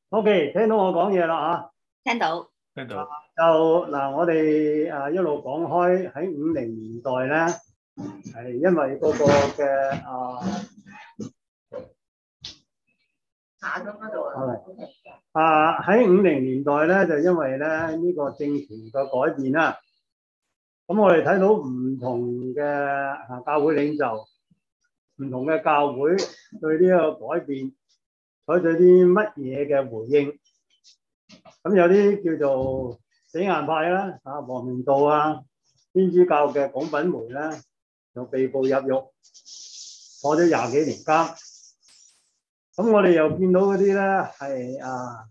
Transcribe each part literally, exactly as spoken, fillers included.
OK，聽到我講嘢啦嚇，聽到， 聽到。 就嗱，我哋誒一路講開喺五零年代咧，係因為嗰個嘅啊下咗嗰度係啊喺五零年代咧，就因為咧呢個政權嘅改變啦，咁我哋睇到唔同嘅啊教會領袖，唔同嘅教會對呢個改變採取啲乜嘢嘅回應。咁有啲叫做死硬派啦，啊王明道啊，天主教嘅鞏品梅咧，就被捕入獄，坐咗廿幾年監。咁我哋又見到嗰啲咧係啊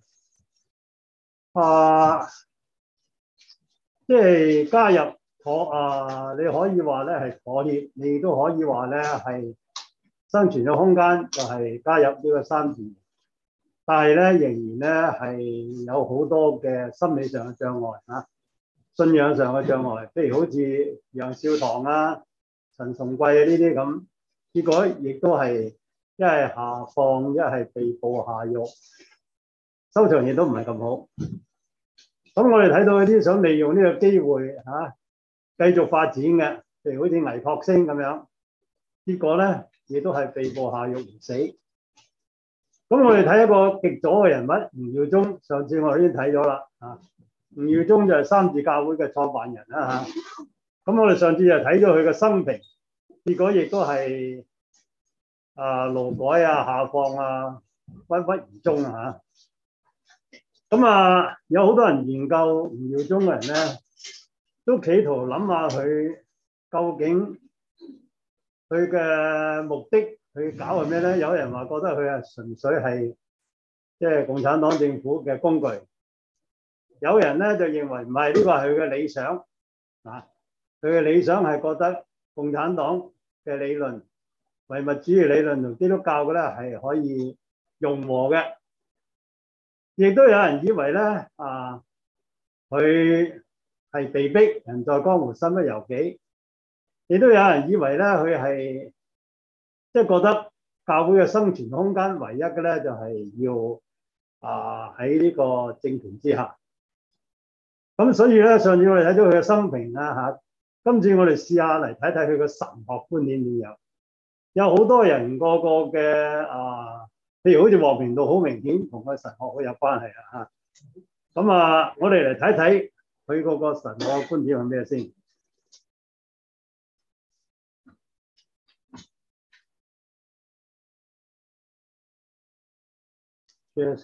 啊，即係加入妥啊，你可以話咧係妥協，你都可以話咧係生存嘅空間，就係加入呢個三自。但係咧，仍然咧係有好多嘅心理上嘅障礙啊，信仰上嘅障礙，譬如好似楊少棠啊、陳崇貴啊呢啲咁，結果亦都係一係下放，一係被捕下獄，收場亦都唔係咁好。咁我哋睇到嗰啲想利用呢個機會嚇、啊、繼續發展嘅，譬如好似倪柝聲咁樣，結果咧亦都係被捕下獄而死。咁我哋睇一個極左嘅人物吳耀宗，上次我已經睇咗啦啊。吳耀宗就係三自教會嘅創辦人啦嚇。咁我哋上次就睇咗佢嘅生平，結果亦都係啊勞改啊、下放啊、鬱鬱而終啊嚇。咁啊，有好多人研究吳耀宗嘅人咧，都企圖諗下佢究竟佢嘅目的。佢搞係咩咧？有人話覺得佢係純粹係即係共產黨政府嘅工具，有人咧就認為唔係，呢個係佢嘅理想啊。佢嘅理想係覺得共產黨嘅理論、唯物主義理論同基督教嘅咧係可以融合嘅。亦都有人以為咧啊，佢係被逼人在江湖身不由己。亦都有人以為咧佢係。即係覺得教會嘅生存空間唯一嘅咧，就係要啊喺呢個政權之下。咁所以咧，上次我哋睇咗佢嘅生平啊嚇，今次我哋試下嚟睇睇佢嘅神學觀念點樣。有好多人個個嘅啊，譬如好似王明道，好明顯同佢神學好有關係啦嚇。咁啊，我哋嚟睇睇佢嗰個神學觀點係咩先。Share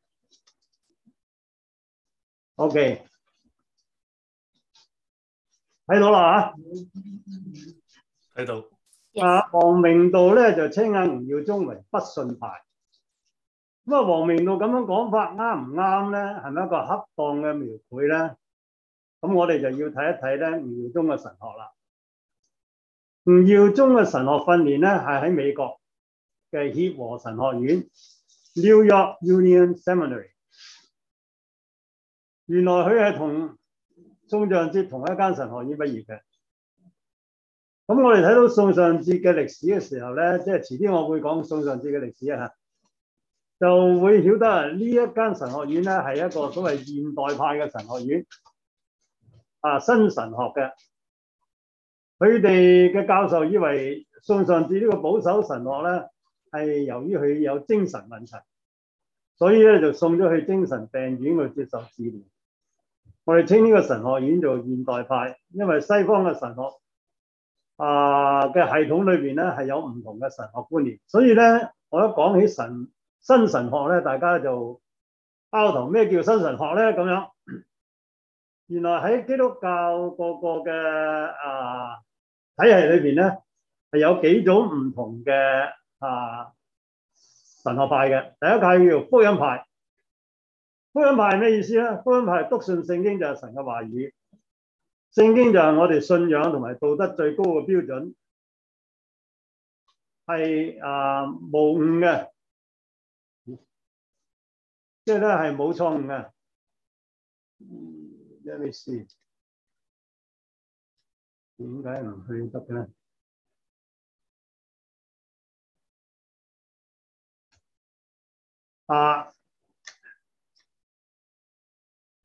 screen。OK， 睇到啦嚇， 睇到。 啊，王明道咧就稱阿吳耀宗為不信派。咁啊，王明道咁樣講法啱唔啱咧？係咪一個恰當嘅描繪咧？咁我哋就要睇一睇咧吳耀宗嘅神學啦。吳耀宗嘅神學訓練咧係喺美國嘅協和神學院 （New York Union Seminary）。原來佢係同宋尚節同一間神學院畢業嘅。咁我哋睇到宋尚節嘅歷史嘅時候咧，即係遲啲我會講宋尚節嘅歷史啊，就會曉得呢一間神學院咧係一個所謂現代派嘅神學院，啊新神學嘅。佢哋嘅教授以為宋尚節呢個保守神學咧係由於佢有精神問題，所以咧就送咗去精神病院去接受治療。我哋稱呢個神學院做現代派，因為西方嘅神學啊嘅系統裏邊咧係有唔同嘅神學觀念，所以咧我一講起神新神學咧，大家就拗頭咩叫新神學咧咁樣。原來喺基督教個個嘅啊體系裏邊咧係有幾種唔同嘅啊神學派嘅。第一派叫做福音派。福音派係咩意思咧？福音派係篤信聖經就係神嘅話語，聖經就係我哋信仰同埋道德最高嘅標準，係啊無誤嘅，即係咧係冇錯誤嘅。Let me see，點解唔去得嘅咧？啊！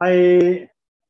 係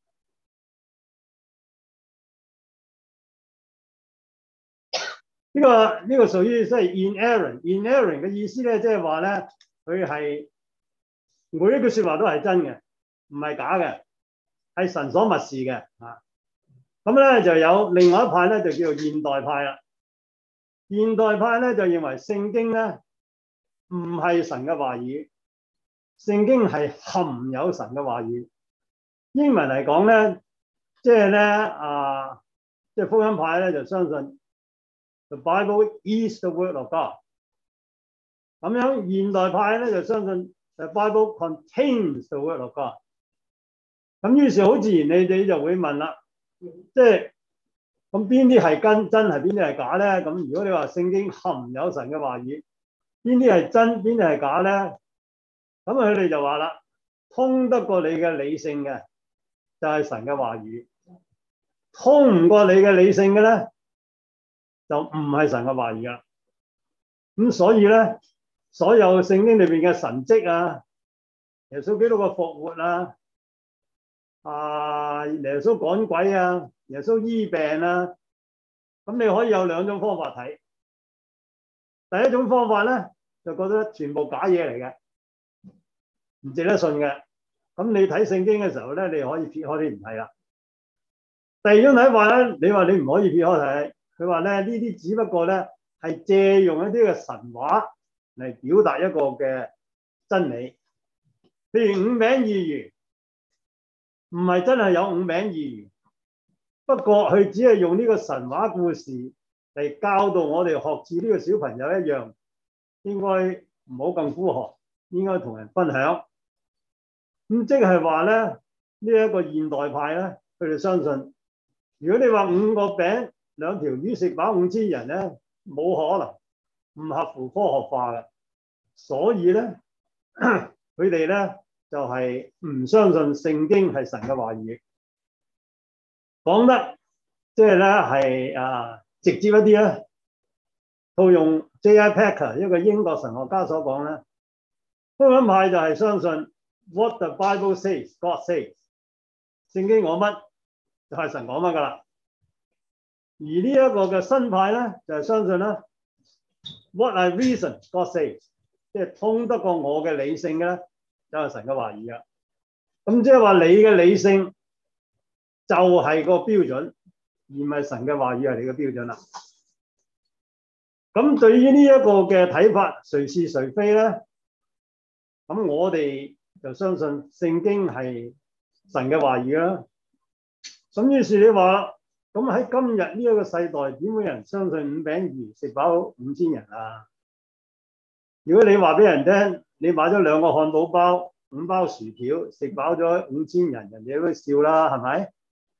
呢個呢個屬於即係 inerrant。inerrant 嘅意思咧，即係話咧，佢係每一句説話都係真嘅，唔係假嘅，係神所默示嘅啊。咁咧就有另外一派咧，就叫做現代派啦。現代派咧就認為聖經咧唔係神嘅話語，聖經係含有神嘅話語。英文嚟講咧，即係咧啊，即係福音派咧就相信 The Bible is the word of God。咁樣現代派咧就相信 The Bible contains the word of God。咁於是好自然你哋就會問啦，即係咁邊啲係真真係邊啲係假咧？咁如果你話聖經含有神嘅話語，邊啲係真邊啲係假咧？咁佢哋就話啦，通得過你嘅理性嘅就係神嘅話語，通唔過你嘅理性嘅咧就唔係神嘅話語啦。咁所以咧，所有聖經裏邊嘅神蹟啊，耶穌基督嘅復活啊，啊耶穌趕鬼啊，耶穌醫病啊，咁你可以有兩種方法睇。第一種方法咧就覺得全部假嘢嚟嘅，唔值得信嘅。咁你睇聖經嘅時候咧，你可以撇開啲唔睇啦。第二種睇法咧，你話你唔可以撇開睇，佢話咧呢啲只不過咧係借用一啲嘅神話嚟表達一個嘅真理。譬如五餅二魚，唔係真係有五餅二魚，不過佢只係用呢個神話故事嚟教導我哋學似呢個小朋友一樣，應該唔好咁孤寒，應該同人分享。咁即係話咧，呢一個現代派咧，佢哋相信，如果你話五個餅兩條魚食飽五千人咧，冇可能，唔合乎科學化嘅。所以咧，佢哋咧就係唔相信聖經係神嘅話語。講得即係咧係啊直接一啲咧，套用 J I Packer 一個英國神學家所講咧，福音派就係相信 What the Bible says, God says。聖經講乜就係神講乜噶啦。而呢一個嘅新派咧就係相信咧 What I reason, God says， 即係通得過我嘅理性嘅咧就係神嘅話語啊。咁即係話你嘅理性就係個標準，而唔係神嘅話語係你嘅標準啦。咁對於呢一個嘅睇法，誰是誰非咧？咁我哋就相信聖經係神嘅話語啦。咁於是你話，咁喺今日呢一個世代，點會有人相信五餅二魚食飽五千人啊？如果你話俾人聽，你買咗兩個漢堡包、五包薯條，食飽咗五千人，人哋都會笑啦，係咪？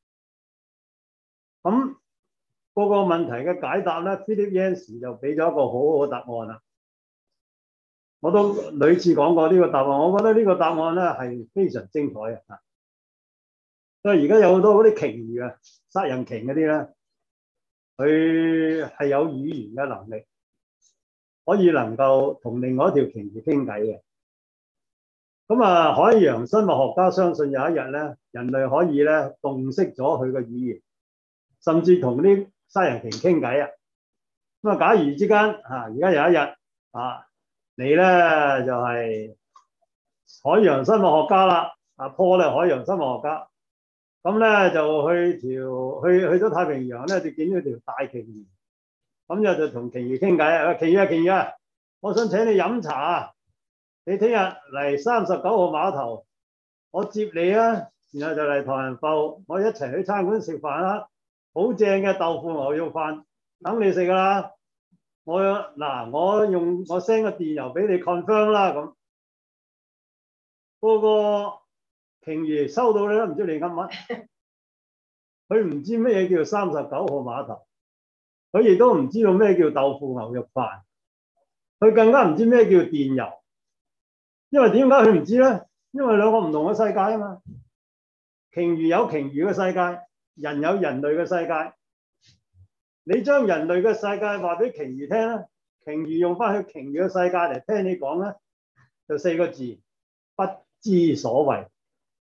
咁嗰個問題嘅解答咧 ，Philip Yancey 就俾咗一個好好嘅答案啦。我都屢次講過呢個答案，我覺得呢個答案咧係非常精彩嘅嚇。所以而家有好多嗰啲鯨魚啊，殺人鯨嗰啲咧，佢係有語言嘅能力，可以能夠同另外一條鯨魚傾偈嘅。咁啊，海洋生物學家相信有一日咧，人類可以咧洞悉咗佢嘅語言，甚至同啲殺人鯨傾偈啊。咁啊，假如之間嚇，而家有一日啊，你咧就係海洋生物學家啦，啊 Paul 咧海洋生物學家。咁咧就去條去去咗太平洋咧，就見到條大鯨魚，咁就就同鯨魚傾偈啊！鯨魚啊，鯨魚啊，我想請你飲茶啊！你聽日嚟三十九號碼頭，我接你啊！然後就嚟唐人埠，我一齊去餐館食飯啦，好正嘅豆腐牛肉飯，等你食噶啦！我嗱，我用我 send 個電郵俾你 confirm 啦，咁嗰個鯨魚收到你都唔知你噏乜，佢唔知咩嘢叫三十九號碼頭，佢亦都唔知道咩叫豆腐牛肉飯，佢更加唔知咩叫電郵。因為點解佢唔知咧？因為兩個唔同嘅世界啊嘛。鯨魚有鯨魚嘅世界，人有人類嘅世界。你將人類嘅世界話俾鯨魚聽咧，鯨魚用翻去鯨魚嘅世界嚟聽你講咧，就四個字：不知所謂。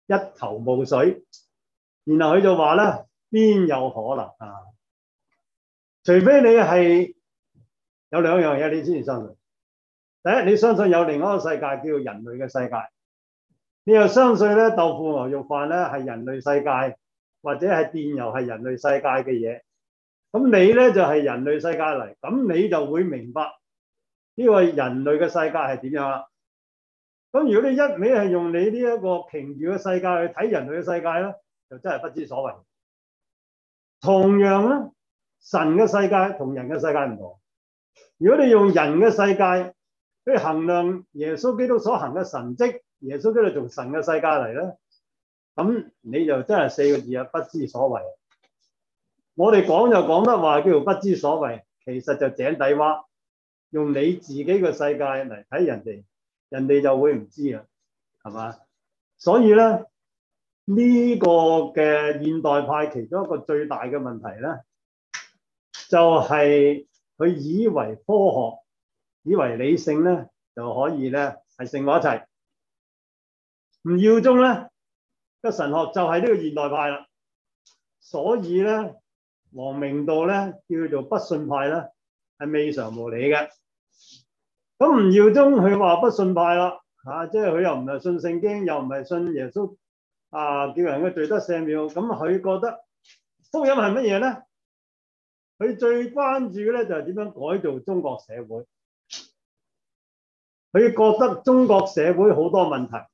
一頭霧水。然後佢就話咧，邊有可能啊？除非你係有兩樣嘢你先至相信。第一，你相信有另外一個世界叫做人類嘅世界，你又相信咧豆腐牛肉飯咧係人類世界，或者係電郵係人類世界嘅嘢。咁你咧就係人類世界嚟，咁你就會明白呢個人類嘅世界係點樣啦。咁如果你一味係用你呢一個平遙嘅世界去睇人類嘅世界咧，就真係不知所謂。同樣咧，神嘅世界同人嘅世界唔同。如果你用人嘅世界去衡量耶穌基督所行嘅神蹟，耶穌基督從神嘅世界嚟咧，咁你就真係四個字啊，不知所謂。我哋講就講得話叫做不知所謂，其實就井底蛙，用你自己嘅世界嚟睇人哋，人哋就會唔知啦，係嘛？所以咧，呢個嘅現代派其中一個最大嘅問題咧，就係佢以為科學、以為理性咧就可以咧係勝過一切。吳耀宗咧個神學就係呢個現代派啦，所以咧王明道咧叫做不信派咧係未嘗無理嘅。咁吳耀宗佢話不信派啦，嚇，即係佢又唔係信聖經，又唔係信耶穌啊，叫人嘅罪得赦免。咁佢覺得福音係乜嘢咧？佢最關注嘅咧就係點樣改造中國社會。佢覺得中國社會好多問題，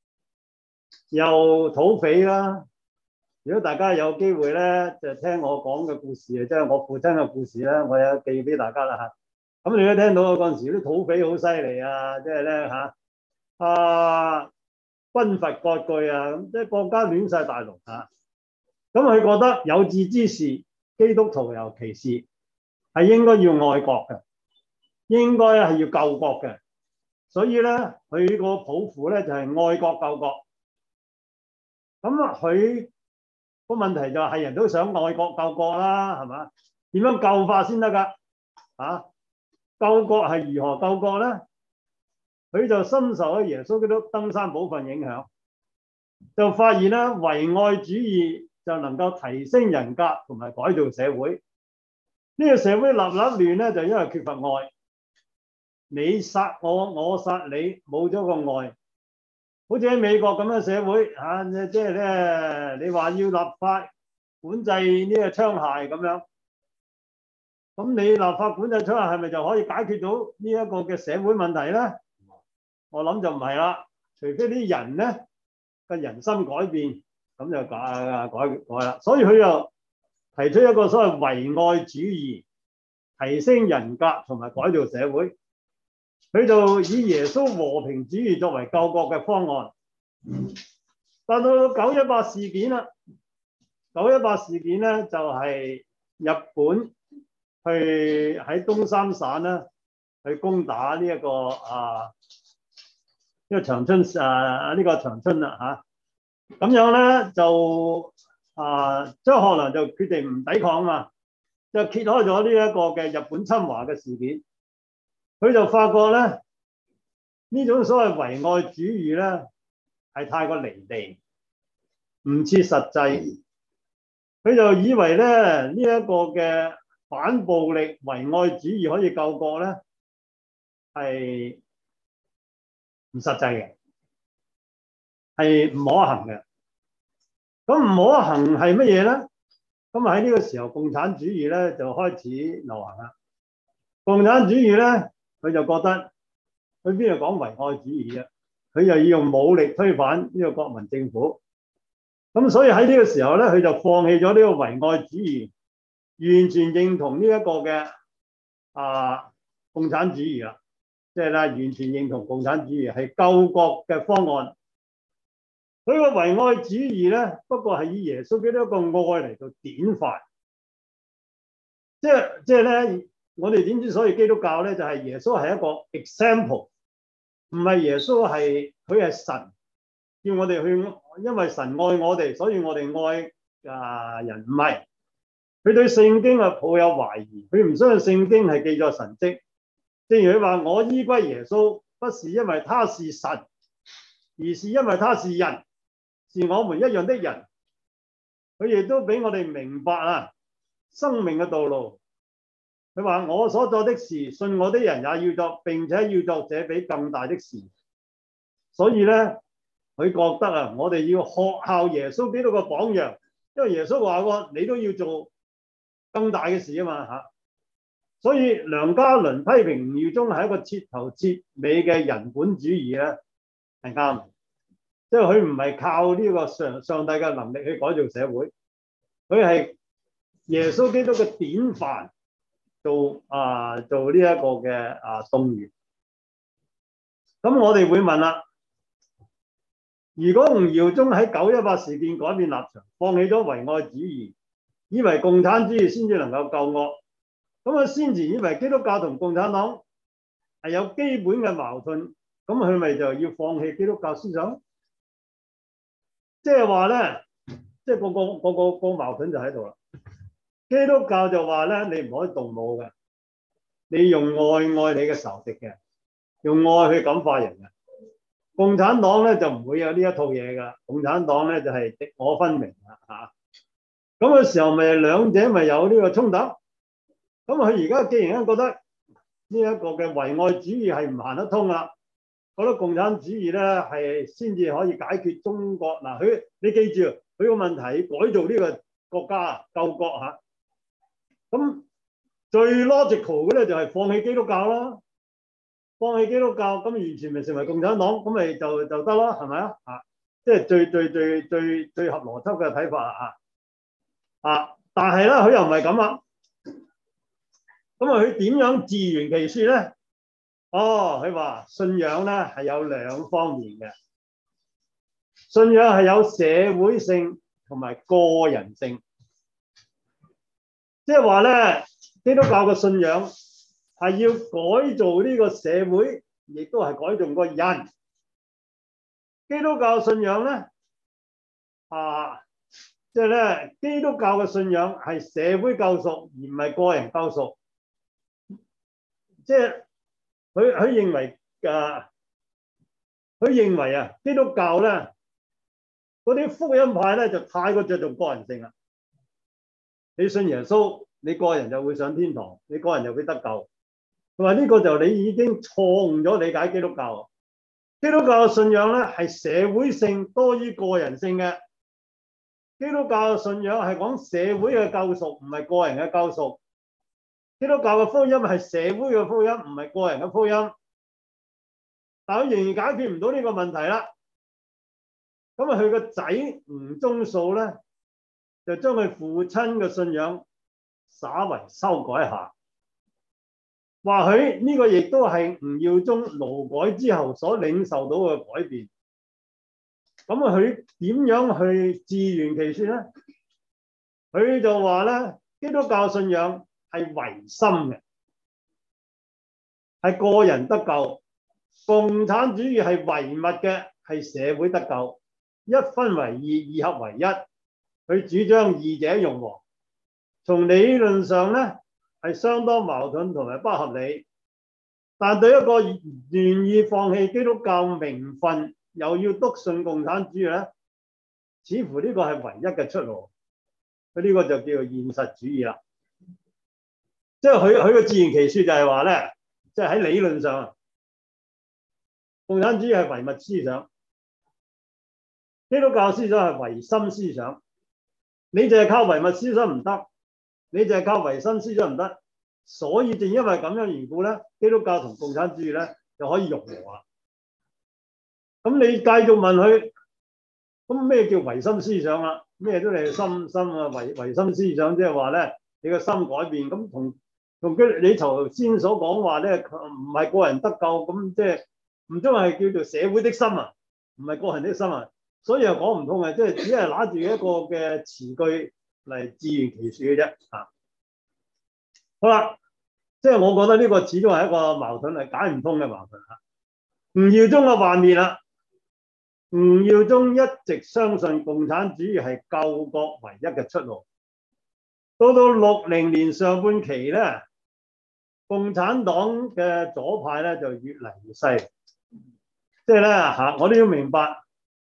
又土匪啦。如果大家有機會咧，就聽我講嘅故事，即係我父親嘅故事咧，我有寄俾大家啦嚇。咁你都聽到嗰陣時啲土匪好犀利啊，即係咧嚇啊，軍閥割據啊，咁即係國家亂晒大龍嚇。咁佢覺得有志之士，基督徒尤其是係應該要愛國嘅，應該係要救國嘅。所以咧，佢個抱負咧就係愛國救國。咁佢個問題就係人都想愛國救國啦，係嘛？點樣救法先得㗎？啊，救國係如何救國咧？佢就深受咗耶穌基督登山寶訓影響，就發現咧唯愛主義就能夠提升人格同埋改造社會。呢個社會立立亂咧，就因為缺乏愛。你殺我，我殺你，冇咗個愛。好似喺美國咁嘅社會嚇，即係咧，你話要立法管制呢個槍械咁樣，咁你立法管制槍械係咪就可以解決到呢一個嘅社會問題咧？我諗就唔係啦，除非啲人咧嘅人心改變，咁就改改改啦。所以佢又提出一個所謂唯愛主義，提升人格同埋改造社會。佢就以耶穌和平主義作為救國嘅方案。但到九一八事件啦，九一八事件咧就係、是、日本去喺東三省咧去攻打呢、這、一個啊呢、這個長春啊呢、這個長春啦嚇，咁、啊、樣咧就啊張學良就決定唔抵抗嘛，就揭開咗呢一個嘅日本侵華嘅事件。佢就發覺咧，呢種所謂唯愛主義咧係太過離地，唔切實際。佢就以為咧呢一個嘅反暴力唯愛主義可以救國咧係唔實際嘅，係唔可行嘅。咁唔可行係乜嘢咧？咁喺呢個時候，共產主義咧就開始流行啦。共產主義咧，佢就覺得佢邊度講唯愛主義啊？佢又要用武力推翻呢個國民政府，咁所以喺呢個時候咧，佢就放棄咗呢個唯愛主義，完全認同呢一個嘅啊共產主義啦，即係咧完全認同共產主義係救國嘅方案。佢個唯愛主義咧，不過係以耶穌基督一個愛嚟到典範，即係即係咧。我哋點知所以基督教咧就係、是、耶穌係一個 example， 唔係耶穌係佢係神，叫我哋去，因為神愛我哋，所以我哋愛啊人，唔係。佢對聖經啊抱有懷疑，佢唔相信聖經係記載神蹟。正如佢話：我依歸耶穌，不是因為他是神，而是因為他是人， 是我們一樣的人，佢亦都俾我哋明白啊生命嘅道路。佢話：我所做的事，信我的人也要做，並且要做這比更大的事。所以咧，佢覺得啊，我哋要學效耶穌基督嘅榜樣，因為耶穌話過，你都要做更大嘅事啊嘛嚇。所以梁家麟批評吳耀宗係一個徹頭徹尾嘅人本主義咧，係啱。即係佢唔係靠呢個上上帝嘅能力去改造社會，佢係耶穌基督嘅典範做啊做呢一個嘅啊動員。咁我哋會問啦，如果吳耀宗喺九一八事件改變立場，放棄咗唯愛主義，以為共產主義先至能夠救惡，咁啊先前以為基督教同共產黨係有基本嘅矛盾，咁佢咪就要放棄基督教思想？即係話咧，即係個個個個個矛盾就喺度啦。基督教就話咧，你唔可以動武嘅，你用愛愛你嘅仇敵嘅，用愛去感化人嘅。共產黨咧就唔會有呢一套嘢噶，共產黨咧就係敵我分明啦嚇。咁嘅時候咪兩者咪有呢個衝突。咁佢而家既然覺得呢一個嘅唯愛主義係唔行得通啦，覺得共產主義咧係先至可以解決中國嗱，佢你記住佢個問題，改造呢個國家救國嚇。咁最 logical 嘅咧就係放棄基督教啦，放棄基督教咁完全咪成為共產黨，咁咪就就得咯，係咪啊？啊，即係最最最最最合邏輯嘅睇法啊！啊，但係咧佢又唔係咁啊，咁啊佢點樣自圓其説咧？哦，佢話信仰咧係有兩方面嘅，信仰係有社會性同埋個人性，即係話咧基督教嘅信仰係要改造呢個社會，亦都係改造個人。基督教信仰咧啊，即係咧基督教嘅信仰係社會救贖，而唔係個人救贖，即係。佢佢認為啊，佢認為啊，基督教咧嗰啲福音派咧就太過着重個人性啦。你信耶穌，你個人就會上天堂，你個人就會得救。佢話呢個就你已經錯誤咗理解基督教。基督教嘅信仰咧係社會性多於個人性嘅。基督教嘅信仰係講社會嘅救贖，唔係個人嘅救贖。基督教嘅福音係社會嘅福音，唔係個人嘅福音，但佢仍然解決唔到呢個問題啦。咁啊，佢個仔吳宗素咧，就將佢父親嘅信仰稍為修改一下，或許呢個亦都係吳耀宗勞改之後所領受到嘅改變。咁啊，佢點樣去自圓其説咧？佢就話咧，基督教信仰係唯心嘅，係個人得救；共產主義係唯物嘅，係社會得救。一分為二，二合為一。佢主張二者融合，從理論上咧係相當矛盾同埋不合理。但對一個願意放棄基督教名分，又要篤信共產主義咧，似乎呢個係唯一嘅出路。佢呢個就叫做現實主義啦。即係佢佢個自圓其説就係話咧，即係喺理論上，共產主義係唯物思想，基督教思想係唯心思想。你淨係靠唯物思想唔得，你淨係靠唯心思想唔得，所以正因為咁樣緣故咧，基督教同共產主義咧就可以融合啦。咁你繼續問佢，咁咩叫唯心思想啊？咩都係心心啊，唯唯心思想，即係話咧，你個心改變，咁同同你頭先所講話咧，唔係個人得救，咁即係唔通係叫做社會的心啊？唔係個人的心啊？所以又講唔通嘅，即係只係拿住一個嘅詞句嚟自圓其説嘅啫。啊，好啦，即係我覺得呢個始終係一個矛盾，係解唔通嘅矛盾嚇。吳耀宗嘅幻滅啦，吳耀宗一直相信共產主義係救國唯一嘅出路。到到六零年上半期咧，共產黨嘅左派咧就越嚟越犀利。即係咧嚇，我都要明白。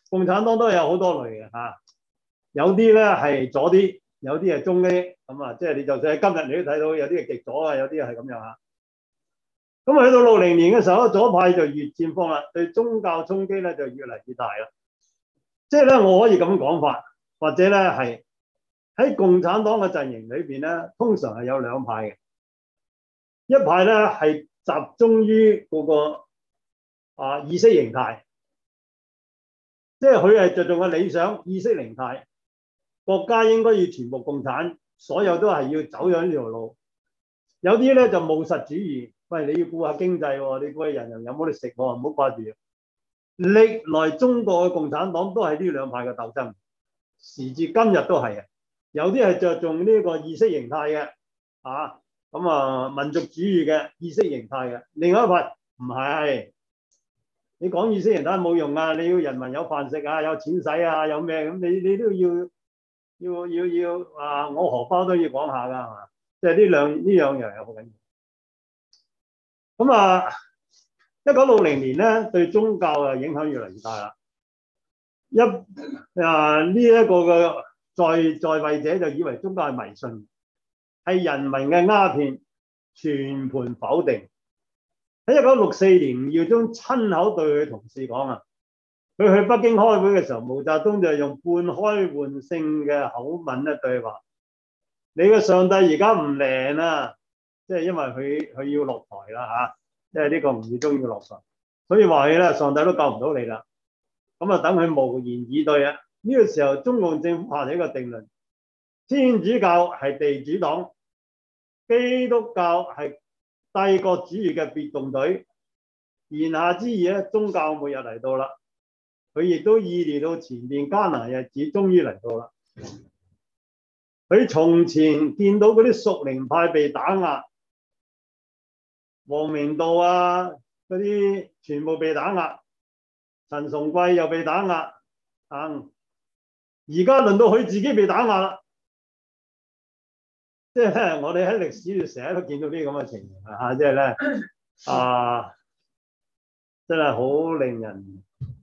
共產黨都有好多類嘅嚇，有啲咧係左啲，有啲係中啲，咁啊，即係你就算喺今日你都睇到有啲係極左啊，有啲係咁樣嚇。咁啊，去到六零年嘅時候，左派就越佔鋒啦，對宗教衝擊咧就越嚟越大啦。即係咧，我可以咁講法，或者咧係喺共產黨嘅陣營裏邊咧，通常係有兩派嘅，一派咧係集中於嗰個啊意識形態。即係佢係着重嘅理想意識形態，國家應該要全部共產，所有都係要走向呢條路。有啲咧就務實主義，喂，你要顧下經濟喎，你顧下人人有冇得食喎，唔好掛住。歷來中國嘅共產黨都係呢兩派嘅鬥爭，時至今日都係嘅。有啲係着重呢個意識形態嘅，啊，咁啊民族主義嘅意識形態嘅，另外一派唔係。你講意識形態冇用啊！你要人民有飯食啊，有錢使啊，有咩咁？你你都要要要要啊！我荷包都要講下㗎，係嘛？即係呢兩呢兩樣嘢好緊要。咁啊，一九六零年咧，對宗教嘅影響越嚟越大啦。一啊呢一個嘅在在位者就以為宗教係迷信，係人民嘅鴉片，全盤否定。喺一九六四年，吳耀宗親口對佢同事講啊，佢去北京開會嘅時候，毛澤東就用半開玩笑嘅口吻咧對佢話：你嘅上帝而家唔靈啦，即係因為佢佢要落台啦嚇，即係呢個吳耀宗要落台，所以話佢咧上帝都救唔到你啦。咁啊，等佢無言以對啊！呢個時候，中共政府下咗一個定論：天主教係地主黨，基督教係帝國主義嘅別動隊。言下之意咧，宗教末日嚟到啦。佢亦都意料到前面艱難日子終於嚟到啦。佢從前見到嗰啲屬靈派被打壓，王明道啊嗰啲全部被打壓，陳崇貴又被打壓，啊！而家輪到佢自己被打壓啦。即係咧，我哋喺歷史度成日都見到啲咁嘅情形啊！即係咧啊，真係好令人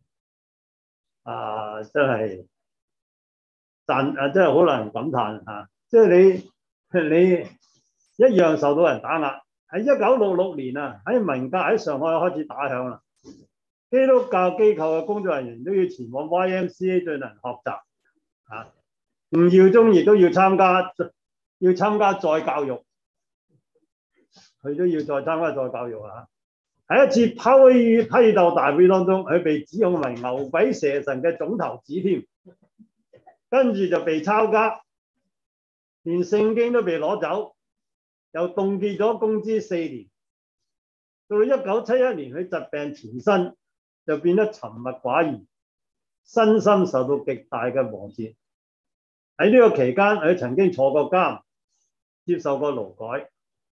啊，真係讚啊，真係好令人感嘆嚇！即係你你一樣受到人打壓。喺一九六六年啊，喺文革喺上海開始打響啦。基督教機構嘅工作人員都要前往 Y M C A 進行學習啊。吳耀宗亦都要參加。要參加再教育，佢都要再參加再教育啊！喺一次批批鬥大會當中，佢被指控為牛鬼蛇神嘅總頭子添，跟住就被抄家，連聖經都被攞走，又凍結咗工資四年。到一九七一年，佢疾病纏身，就變得沉默寡言，身心受到極大嘅磨折。喺呢個期間，佢曾經坐過監，接受過勞改。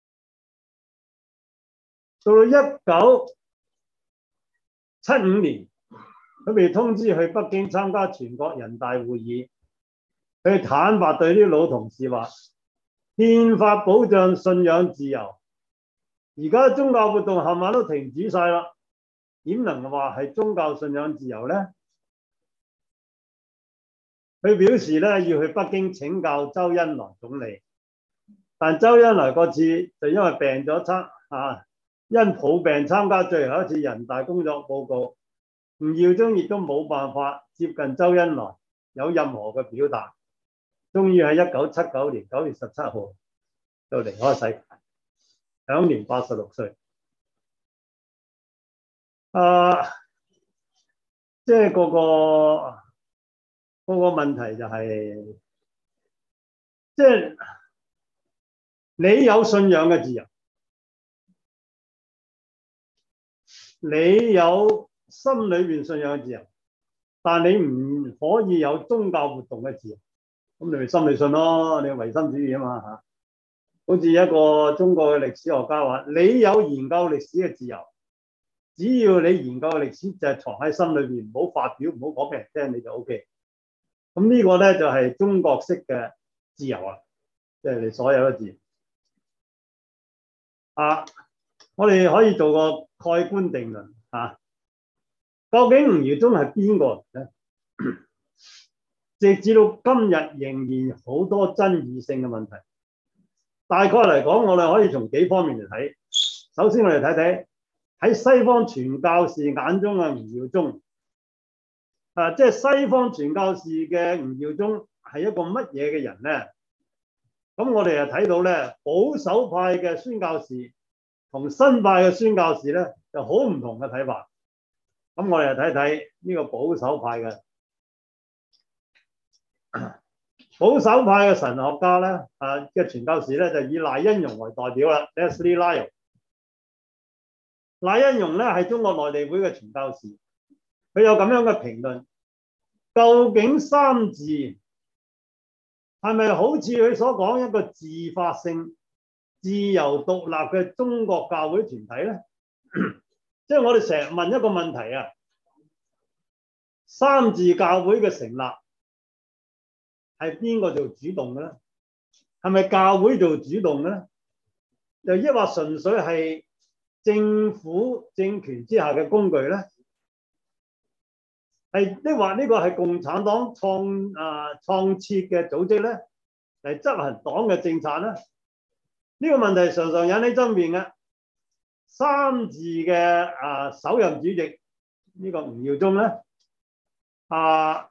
到到一九七五年，佢被通知去北京參加全國人大會議。佢坦白對啲老同事話：憲法保障信仰自由，而家宗教活動冚唪唥都停止晒啦，點能話係宗教信仰自由呢？佢表示咧要去北京請教周恩來總理，但周恩來嗰次就因為病咗參啊，因抱病參加最後一次人大工作報告，吳耀宗亦都冇辦法接近周恩來有任何嘅表達，終於喺一九七九年九月十七號就離開世界，享年八十六歲。啊，即係嗰個。嗰個問題就係，即係你有信仰嘅自由，你有心裏邊信仰嘅自由，但你唔可以有宗教活動嘅自由。咁你咪心理信咯，你唯心主義啊嘛嚇。好似一個中國嘅歷史學家話：你有研究歷史嘅自由，只要你研究嘅歷史就係藏喺心裏邊，唔好發表，唔好講俾人聽，你就 O K。咁呢個咧就係中國式嘅自由啊，即係你所有嘅自由啊。我哋可以做個蓋棺定論啊。究竟吳耀宗係邊個人咧？ 直至到今日仍然好多爭議性嘅問題。大概嚟講，我哋可以從幾方面嚟睇。首先，我哋睇睇喺西方傳教士眼中嘅吳耀宗，啊，即係西方傳教士嘅吳耀宗係一個乜嘢嘅人咧？咁我哋就睇到咧，保守派嘅宣教士同新派嘅宣教士咧就好唔同嘅睇法。咁我哋就睇睇呢個保守派嘅。保守派嘅神學家咧，啊嘅傳教士咧就以賴恩容為代表啦 ，Leslie Lyle。賴恩容咧係中國內地會嘅傳教士，佢有咁樣嘅評論：究竟三自係咪好似佢所講一個自發性、自由獨立嘅中國教會團體咧？即係我哋成日問一個問題啊，三自教會嘅成立係邊個做主動嘅咧？係咪教會做主動嘅咧？又抑或純粹係政府政權之下嘅工具咧？係抑或呢個係共產黨創啊創設嘅組織咧，嚟執行黨嘅政策咧？呢個問題常常引起爭辯嘅。三自嘅啊首任主席呢個吳耀宗咧啊。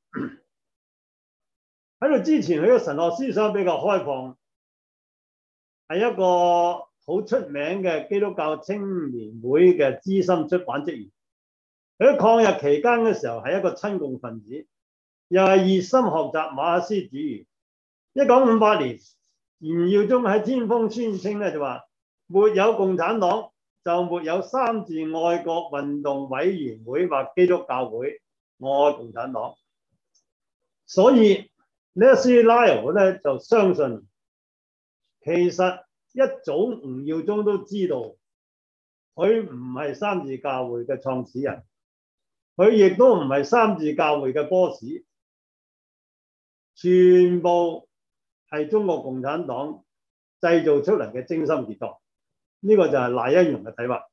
喺度之前，佢嘅神學思想比較開放，係一個好出名嘅基督教青年會嘅資深出版職員。佢喺抗日期間嘅時候係一個親共分子，又係熱心學習馬克思主義。一九五八年，吳耀宗喺天風宣稱咧就話：沒有共產黨，就沒有三自愛國運動委員會或基督教會。我愛共產黨。所以Leslie Lyle 咧就相信，其實一早吳耀宗都知道，佢唔係三自教會嘅創始人，佢亦都唔係三自教會嘅 boss， 全部係中國共產黨製造出嚟嘅精心傑作。呢、這個就係賴恩容嘅睇法。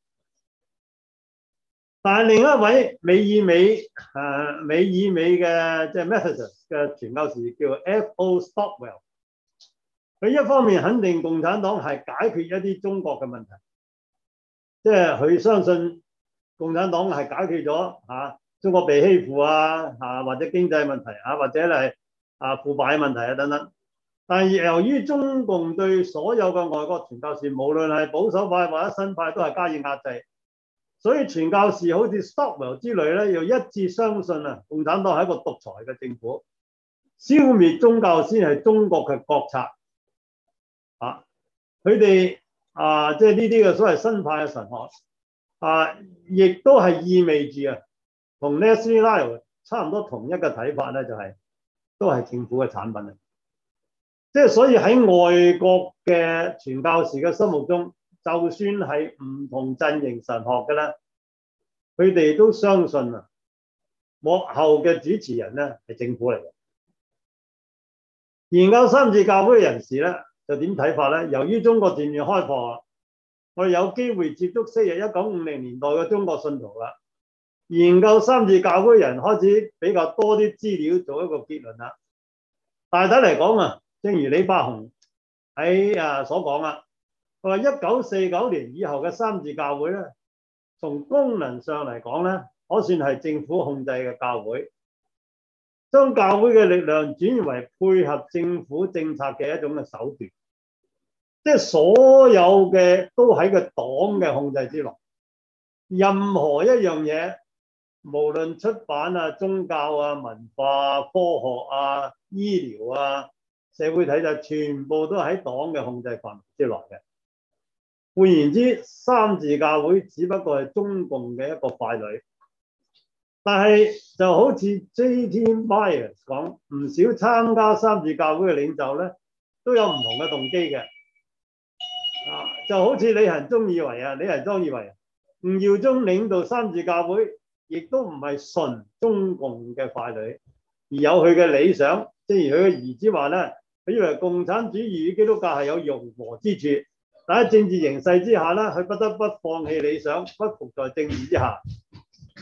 但係另一位美爾美誒、呃、美爾美嘅即係 Methodist 嘅傳教士叫 F O Stockwell， 佢一方面肯定共產黨係解決一啲中國嘅問題，即係佢相信共產黨係解決咗嚇、啊、中國被欺負啊嚇、啊、或者經濟問題啊或者係啊腐敗問題啊等等。但係由於中共對所有嘅外國傳教士，無論係保守派或者新派，都係加以壓制。所以傳教士好似 Stockwell 之類咧，又一致相信啊，共產黨係一個獨裁嘅政府，消滅宗教先係中國嘅國策。啊，佢哋啊，即係呢啲嘅所謂新派嘅神學啊，亦都係意味住啊，同 Leslie Lyle 差唔多同一個睇法咧，就係、是、都係政府嘅產品啊。即係所以喺外國嘅傳教士嘅心目中，就算係唔同陣營神學嘅咧，佢哋都相信啊，幕後嘅主持人咧係政府嚟嘅。研究三自教會嘅人士咧，就點睇法咧？由於中國漸漸開放，我哋有機會接觸昔日一九五零年代嘅中國信徒啦。研究三自教會嘅人開始比較多啲資料，做一個結論啦。大體嚟講啊，正如李伯雄喺啊所講啊。佢話一九四九年以後嘅三自教會咧，從功能上嚟講咧，可算係政府控制嘅教會，將教會嘅力量轉移為配合政府政策嘅一種嘅手段，即係所有嘅都喺個黨嘅控制之內。任何一樣嘢，無論出版啊、宗教啊、文化啊、科學啊、醫療啊、社會體制，全部都喺黨嘅控制範圍之內嘅。換言之，三自教會只不過係中共嘅一個傀儡，但係就好似 J T Myers 講，唔少參加三自教會嘅領袖咧，都有唔同嘅動機嘅。啊，就好似李恒忠以為啊，李恒莊以為吳耀宗領導三自教會，亦都唔係純中共嘅傀儡，而有佢嘅理想。正如佢嘅兒子話咧，佢以為共產主義與基督教係有融合之處。但喺政治形勢之下咧，佢不得不放棄理想，不服在政治之下。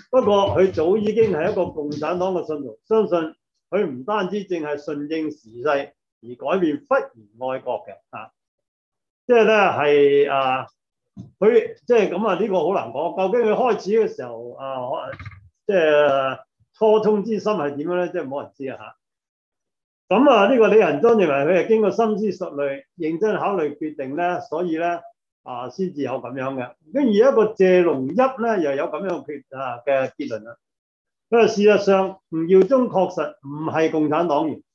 不過佢早已經係一個共產黨嘅信徒，相信佢唔單止淨係順應時勢而改變，忽然愛國嘅啊！即係咧係啊，佢即係咁啊，呢個好難講。究竟佢開始嘅時候啊，即係初衷之心係點樣咧？即係冇人知啊嚇。咁啊，呢個李仁莊認為佢係經過深思熟慮、認真考慮決定咧，所以咧啊，先至有咁樣嘅。跟住一個謝龍一咧，又有咁樣嘅決啊嘅結論啦。因為事實上，吳耀宗確實唔係共產黨員，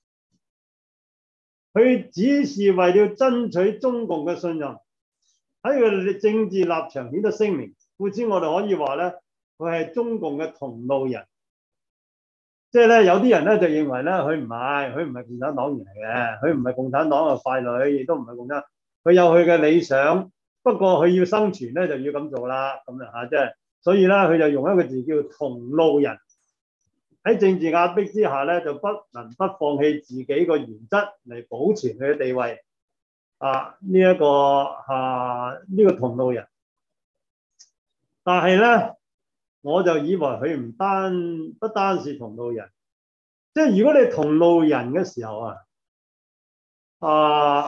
佢只是為了爭取中共嘅信任，喺佢政治立場顯得鮮明。故此，我哋可以話咧，佢係中共嘅同路人。即係咧，有啲人咧就認為咧，佢唔係，佢唔係共產黨員嚟嘅，佢唔係共產黨嘅傀儡，亦都唔係共產。佢有佢嘅理想，不過佢要生存咧就要咁做啦，咁樣嚇，即係所以咧，佢就用一個字叫同路人。喺政治壓迫之下咧，就不能不放棄自己個原則嚟保存佢嘅地位。啊，呢、這、一個啊呢、這個同路人，但係咧。我就以為佢唔單不單是同路人，即係如果你同路人嘅時候啊，啊，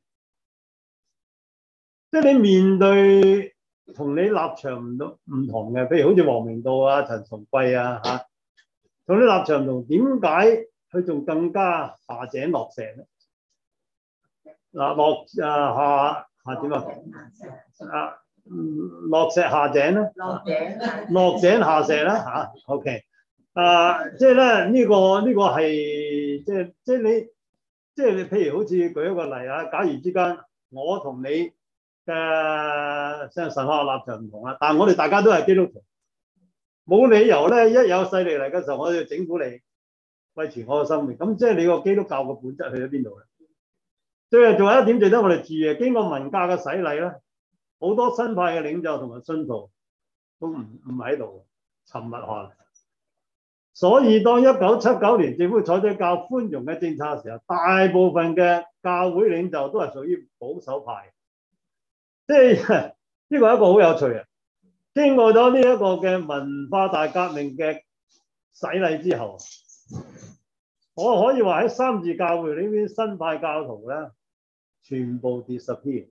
即係你面對同你立場唔同唔同嘅，譬如好似王明道啊、陳松貴啊嚇，同你立場唔同，點解佢仲更加下井落石咧？嗱，落啊下下點啊？啊！落石下井咧， 落井落井下石啦嚇、啊。OK，啊，即係咧呢、這個呢、這個係即係即係你即係你譬如好似舉一個例啊，假如之間我同你嘅即係神學立場唔同啊，但係我哋大家都係基督徒，冇理由咧一有勢力嚟嘅時候，我就整蠱你，維持我嘅生命。咁即係你個基督教嘅本質去咗邊度咧？最後仲有一點值得我哋注意嘅，經過文革嘅洗禮咧。好多新派嘅領袖同埋信徒都唔唔喺度，沉默下。所以當一九七九年政府採取較寬容嘅政策嘅時候，大部分嘅教會領袖都係屬於保守派。即係呢個係一個好有趣嘅。經過咗呢一個嘅文化大革命嘅洗禮之後，我可以話喺三自教會呢邊新派教徒咧，全部 disappear。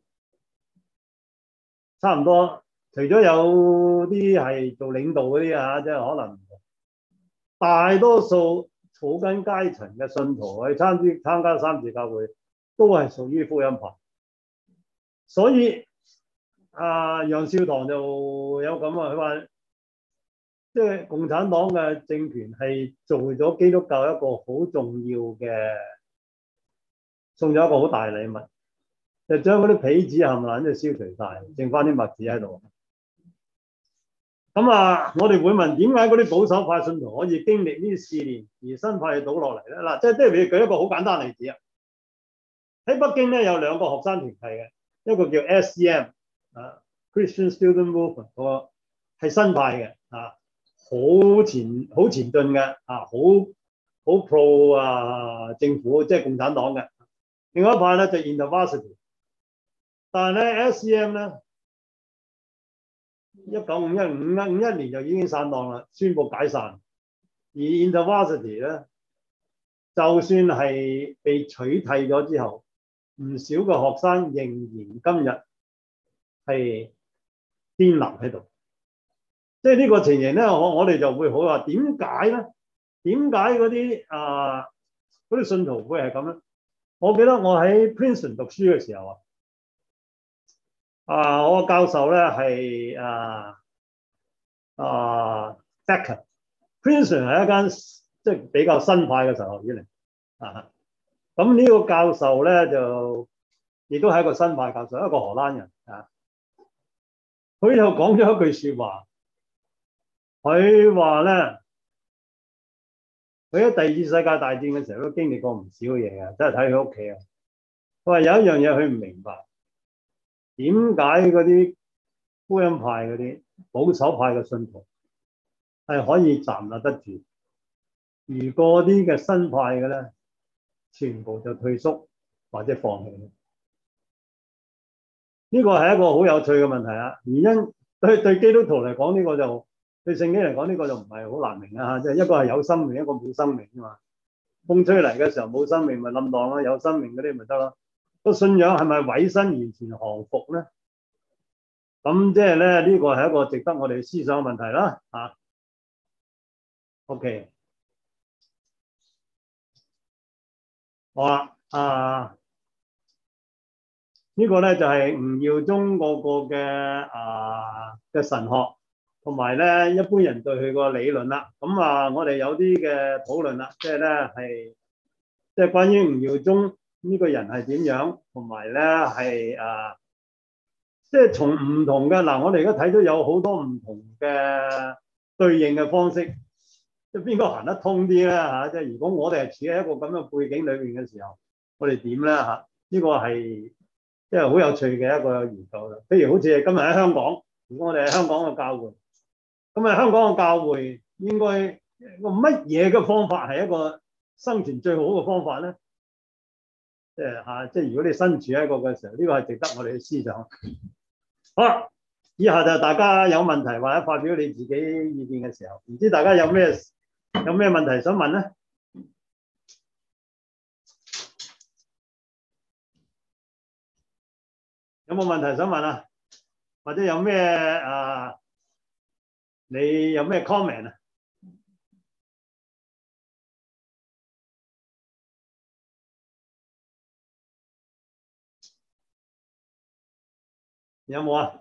差唔多，除咗有啲係做領導嗰啲啊，即係可能大多數草根階層嘅信徒去參與參加三自教會，都係屬於福音派。所以啊，楊少棠就有咁啊，佢話即係共產黨嘅政權係做咗基督教一個好重要嘅，送咗一個好大禮物。就將嗰啲皮子冚唪唥都消除晒，剩翻啲麥子喺度。咁啊，我哋會問點解嗰啲保守派信徒可以經歷呢啲試煉，而新派倒落嚟咧？嗱，即係即係你舉一個好簡單例子啊。喺北京咧有兩個學生團體嘅，一個叫 S C M 啊 ，Christian Student Movement，個係新派嘅啊，好前好前進嘅啊，好好 pro 啊政府，即係共產黨嘅。另外一派咧就 InterVarsity。但係咧 S C M 咧，一九五一五一五一年就已經散檔啦，宣布解散。而 InterVarsity 咧，就算係被取締咗之後，唔少嘅學生仍然今日係堅立喺度。即係呢個情形咧，我我哋就會好話點解咧？點解嗰啲啊嗰啲信徒會係咁咧？我記得我喺 Princeton 讀書嘅時候啊。啊！我個教授咧係啊啊 Becker，Princeton 係一間即係比較新派嘅神學院嚟啊。咁呢個教授咧就亦都係一個新派教授，一個荷蘭人啊。佢又講咗一句説話，佢話咧，佢喺第二次世界大戰嘅時候都經歷過唔少嘢嘅，真係睇佢屋企啊。佢話有一樣嘢佢唔明白。點解嗰啲福音派嗰啲保守派嘅信徒係可以站立得住，而嗰啲嘅新派嘅咧，全部就退縮或者放棄？呢個係一個好有趣嘅問題啊！原因對對基督徒嚟講，呢個就對聖經嚟講，呢、這個就唔係好難明啊！即係一個係有生命，一個冇生命啊嘛。風吹嚟嘅時候冇生命咪冧檔咯，有生命嗰啲咪得咯。個信仰係咪委身完全降服咧？咁即係咧呢、這個係一個值得我哋思想嘅問題啦。啊 ，OK， 好啦，啊。呢個咧就係吳耀宗嗰個嘅啊嘅神學，同埋咧一般人對佢個理論啦。咁啊，我哋有啲嘅討論啦，即係咧係即係關於吳耀宗呢個人係點樣，同埋咧係啊，即係從唔同嘅嗱，我哋而家睇到有好多唔同嘅對應嘅方式，即係邊個行得通啲咧嚇？即係如果我哋係處喺一個咁嘅背景裏邊嘅時候，我哋點咧嚇？呢個係即係好有趣嘅一個研究啦。譬如好似今日喺香港，如果我哋喺香港嘅教會，咁啊香港嘅教會應該個乜嘢嘅方法係一個生存最好嘅方法咧？即係嚇，即係如果你身處喺一個嘅時候，呢個係值得我哋去思想。好啦，以下就大家有問題或者發表你自己意見嘅時候，唔知大家有咩有咩問題想問咧？有冇問題想問啊？或者有咩啊？你有咩 comment 啊？有冇啊？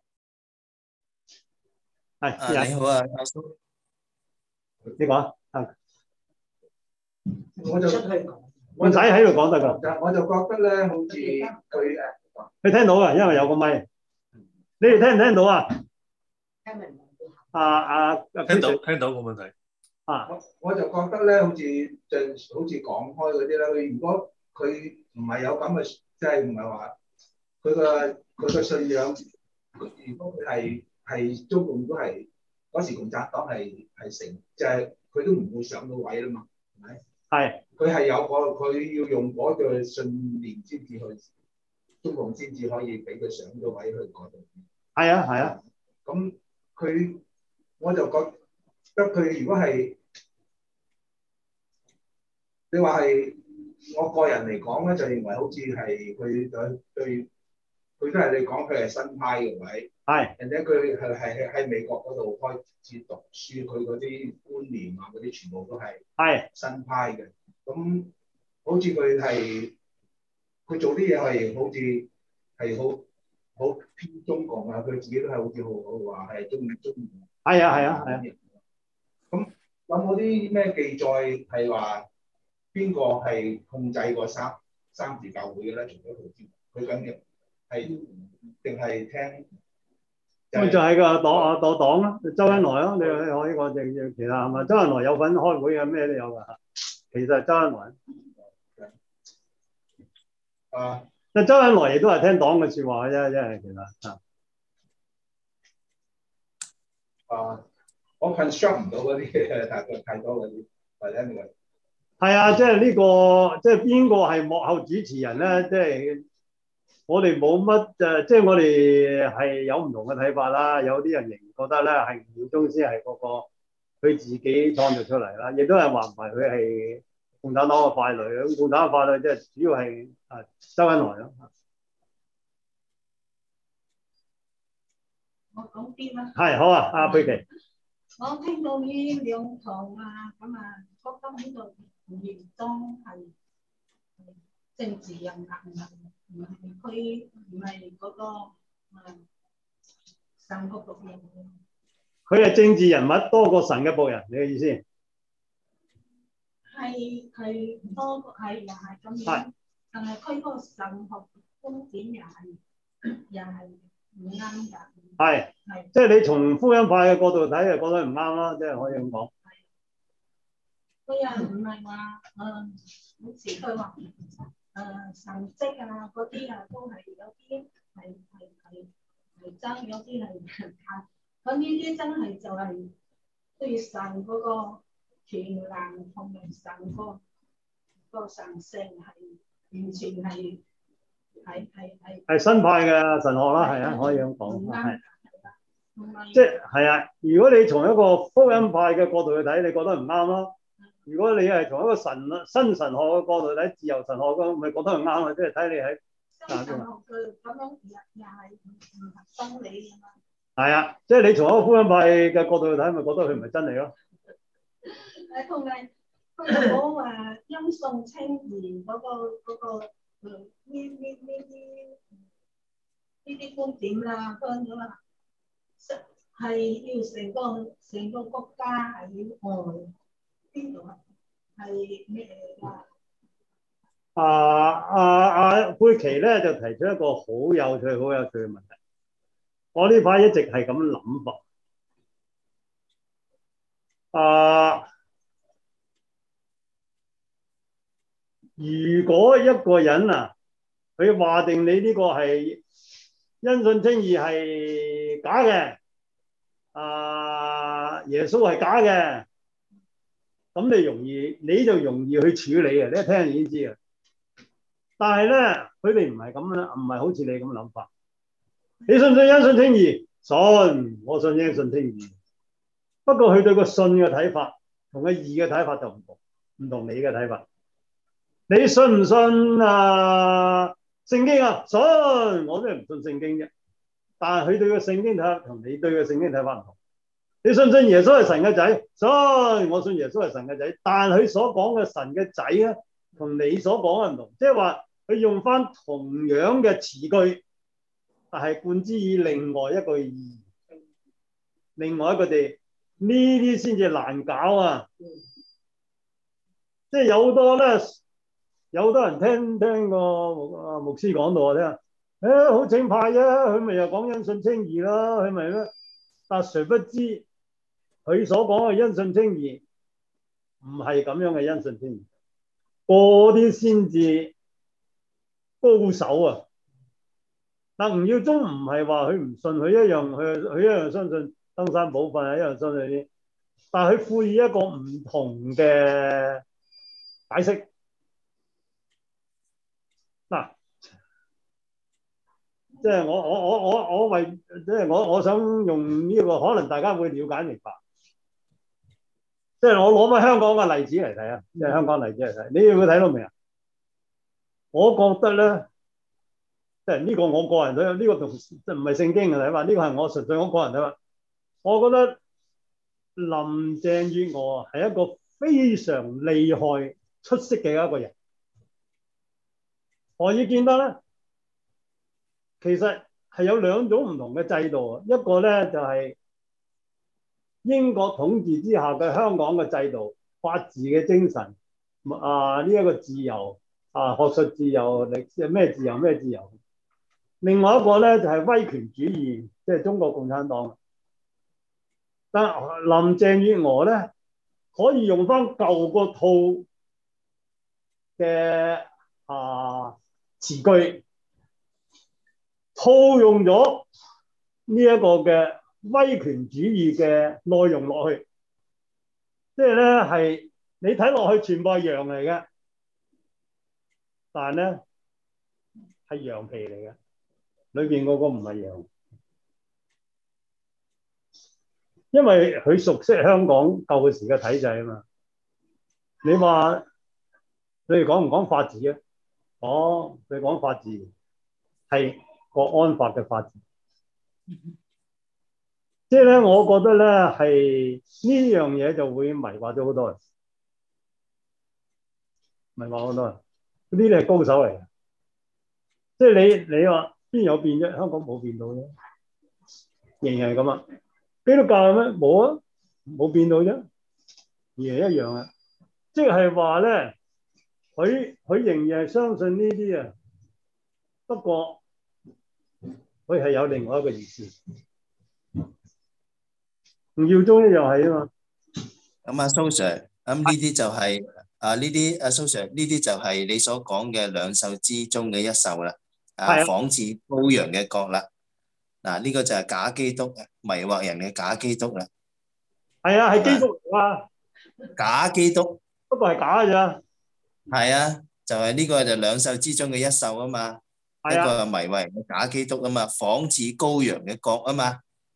係啊，你好啊，教叔。 你講啊。 我就唔使喺度講得㗎。 我就覺得咧，好似佢誒， 你聽到啊？因為有個咪。你哋聽唔聽到啊？ 聽明啊啊！ 聽到聽到冇問題。 啊， 我我就覺得咧，好似就好似講開嗰啲咧，佢如果佢唔係有咁嘅，即係唔係話佢個佢個信仰，如果佢係係中共都係嗰時共產黨係係成，即係佢都唔會上到位啦嘛，係咪？係。佢係有個佢要用嗰個信念先至去，中共先至可以俾佢上到位去嗰度。 係啊，係啊。 咁佢我就覺得佢如果係你話係我個人嚟講咧，就認為好似係佢對對佢都係你講佢係新派嘅位。係。人哋佢係係喺美國嗰度開始讀書，佢嗰啲觀念啊嗰啲全部都係係新派嘅。咁好似佢係佢做啲嘢係好似係好好偏中共啊！佢自己都係好似好好話係中中共。係啊係啊係啊。咁有冇啲咩記載係話邊個係控制過三三自教會嘅咧？除咗佢之外，佢緊要係定係聽？ 咁就係個黨啊，個黨咯，周恩來咯，你你可以講正其他係嘛？周恩來有份開會啊，咩都有㗎。其實係周恩來。 啊！ 但周恩來亦都係聽黨嘅説話啫，即係其實啊。 啊！我 construct 唔到嗰啲嘢，太多太多嗰啲，或者你話係啊，即係呢個即係邊個係幕後主持人咧？即係我哋冇乜誒，即係我哋係有唔同嘅睇法啦。有啲人仍然覺得咧係吳耀宗先係嗰個佢自己創造出嚟啦，亦都係話唔係佢係共產黨嘅傀儡。咁共產黨嘅傀儡即係主要係啊周恩來咯。 我講啲啦。 係好啊，阿佩奇。 我聽到呢兩堂啊，咁啊，覺得呢個吳耀宗係政治人物，唔係佢唔係嗰個誒神嘅僕人。 佢係政治人物多過神嘅僕人，你嘅意思？ 係係多過係又係咁樣，但係佢個神學觀點又係又係唔啱㗎。 係，即係你從福音派嘅角度睇，就覺得唔啱啦，即係可以咁講。 佢又唔係話誒，好似佢話誒神蹟啊嗰啲啊，都係有啲係係係係真，有啲係假。咁呢啲真係就係對神嗰個權能同埋神個個神性係完全係係係係。係新派嘅神學啦，係啊，可以咁講。係。 即係係啊！如果你從一個福音派嘅角度去睇，你覺得唔啱咯。如果你係從一個神新神學嘅角度睇，自由神學咁，咪覺得唔啱啊！即係睇你喺新神學佢咁樣又又係唔唔合真理㗎嘛。 係啊，即係你從一個福音派嘅角度去睇，咪覺得佢唔係真理咯。 誒同埋佢又講話因信稱義嗰個嗰個誒呢呢呢啲呢啲觀點啦，講咗啦，係要成個成個國家係要愛邊度啊？係咩嚟㗎？ 啊啊啊！佩奇咧就提出一個好有趣、好有趣嘅問題。我呢排一直係咁諗法。啊，如果一個人啊，佢話定你呢個係因信稱義係假嘅，啊耶穌係假嘅，咁你容易你就容易去處理啊！你一聽就已經知啊。但係咧，佢哋唔係咁啦，唔係好似你咁諗法。你信唔信因信稱義？信，我信因信稱義。不過佢對個信嘅睇法同個義嘅睇法就唔同，唔同你嘅睇法。你信唔信啊？聖經啊，信，我都係唔信聖經啫。但係佢對個聖經睇法同你對個聖經睇法唔同。你信唔信耶穌係神嘅仔？信，我信耶穌係神嘅仔。但係佢所講嘅神嘅仔咧，同你所講嘅唔同，即係話佢用翻同樣嘅詞句，但係冠之以另外一個意義，另外一個地，呢啲先至難搞啊！即係有好多咧，有好多人聽聽個啊牧師講到啊，聽誒好正派啊，佢咪又講因信稱義啦，佢咪咩？但誰不知佢所講嘅因信稱義唔係咁樣嘅因信稱義。嗰啲先至高手啊！但吳耀宗唔係話佢唔信，佢一樣佢佢一樣相信登山寶訓啊，一樣相信啲，但係佢賦予一個唔同嘅解釋。嗱，即係我我我我我為即係我我想用呢個可能大家會了解明白。即係我攞翻香港嘅例子嚟睇啊，即係香港例子嚟睇，你有冇睇到未啊？我覺得咧，即係呢個我個人睇，呢個同即係唔係聖經嘅睇法，呢個係我純粹我個人睇法。我覺得林鄭月娥係一個非常厲害、出色嘅一個人。何以見得咧？其實係有兩種唔同嘅制度啊，一個咧就係英國統治之下嘅香港嘅制度，法治嘅精神啊，呢一個自由啊，學術自由、歷史咩自由咩自由。另外一個咧就係威權主義，即係中國共產黨。但林鄭月娥咧可以用翻舊個套嘅啊詞句，套用咗呢一個嘅威權主義嘅內容落去，即係咧係你睇落去全部係羊嚟嘅，但係咧係羊皮嚟嘅，裏邊嗰個唔係羊，因為佢熟悉香港舊時嘅體制啊嘛。你話你哋講唔講法治啊？講你講法治係國安法嘅法治。即係咧，我覺得咧係呢樣嘢就會迷惑咗好多人，迷惑好多人。呢啲係高手嚟嘅，即係你你話邊有變啫？香港冇變到啫，仍然係咁啊！基督教咩？冇啊，冇變到啫，仍然一樣啊！即係話咧，佢佢仍然係相信呢啲啊，不過佢係有另外一個意思。吳耀宗一樣係啊嘛。 咁啊，蘇 Sir，咁呢啲就係、是、啊，呢啲啊，蘇 Sir，呢啲就係你所講嘅兩獸之中嘅一獸啦。啊，仿似羔羊嘅角啦。嗱、啊，呢、這個就係假基督，迷惑人嘅假基督啦。 係啊，係基督嚟啊。 假基督， 不過係假嘅咋。 係啊，就係、是、呢個就兩獸之中嘅一獸啊嘛。 係啊。 一個係迷惑人嘅假基督啊嘛，仿似羔羊嘅角啊嘛。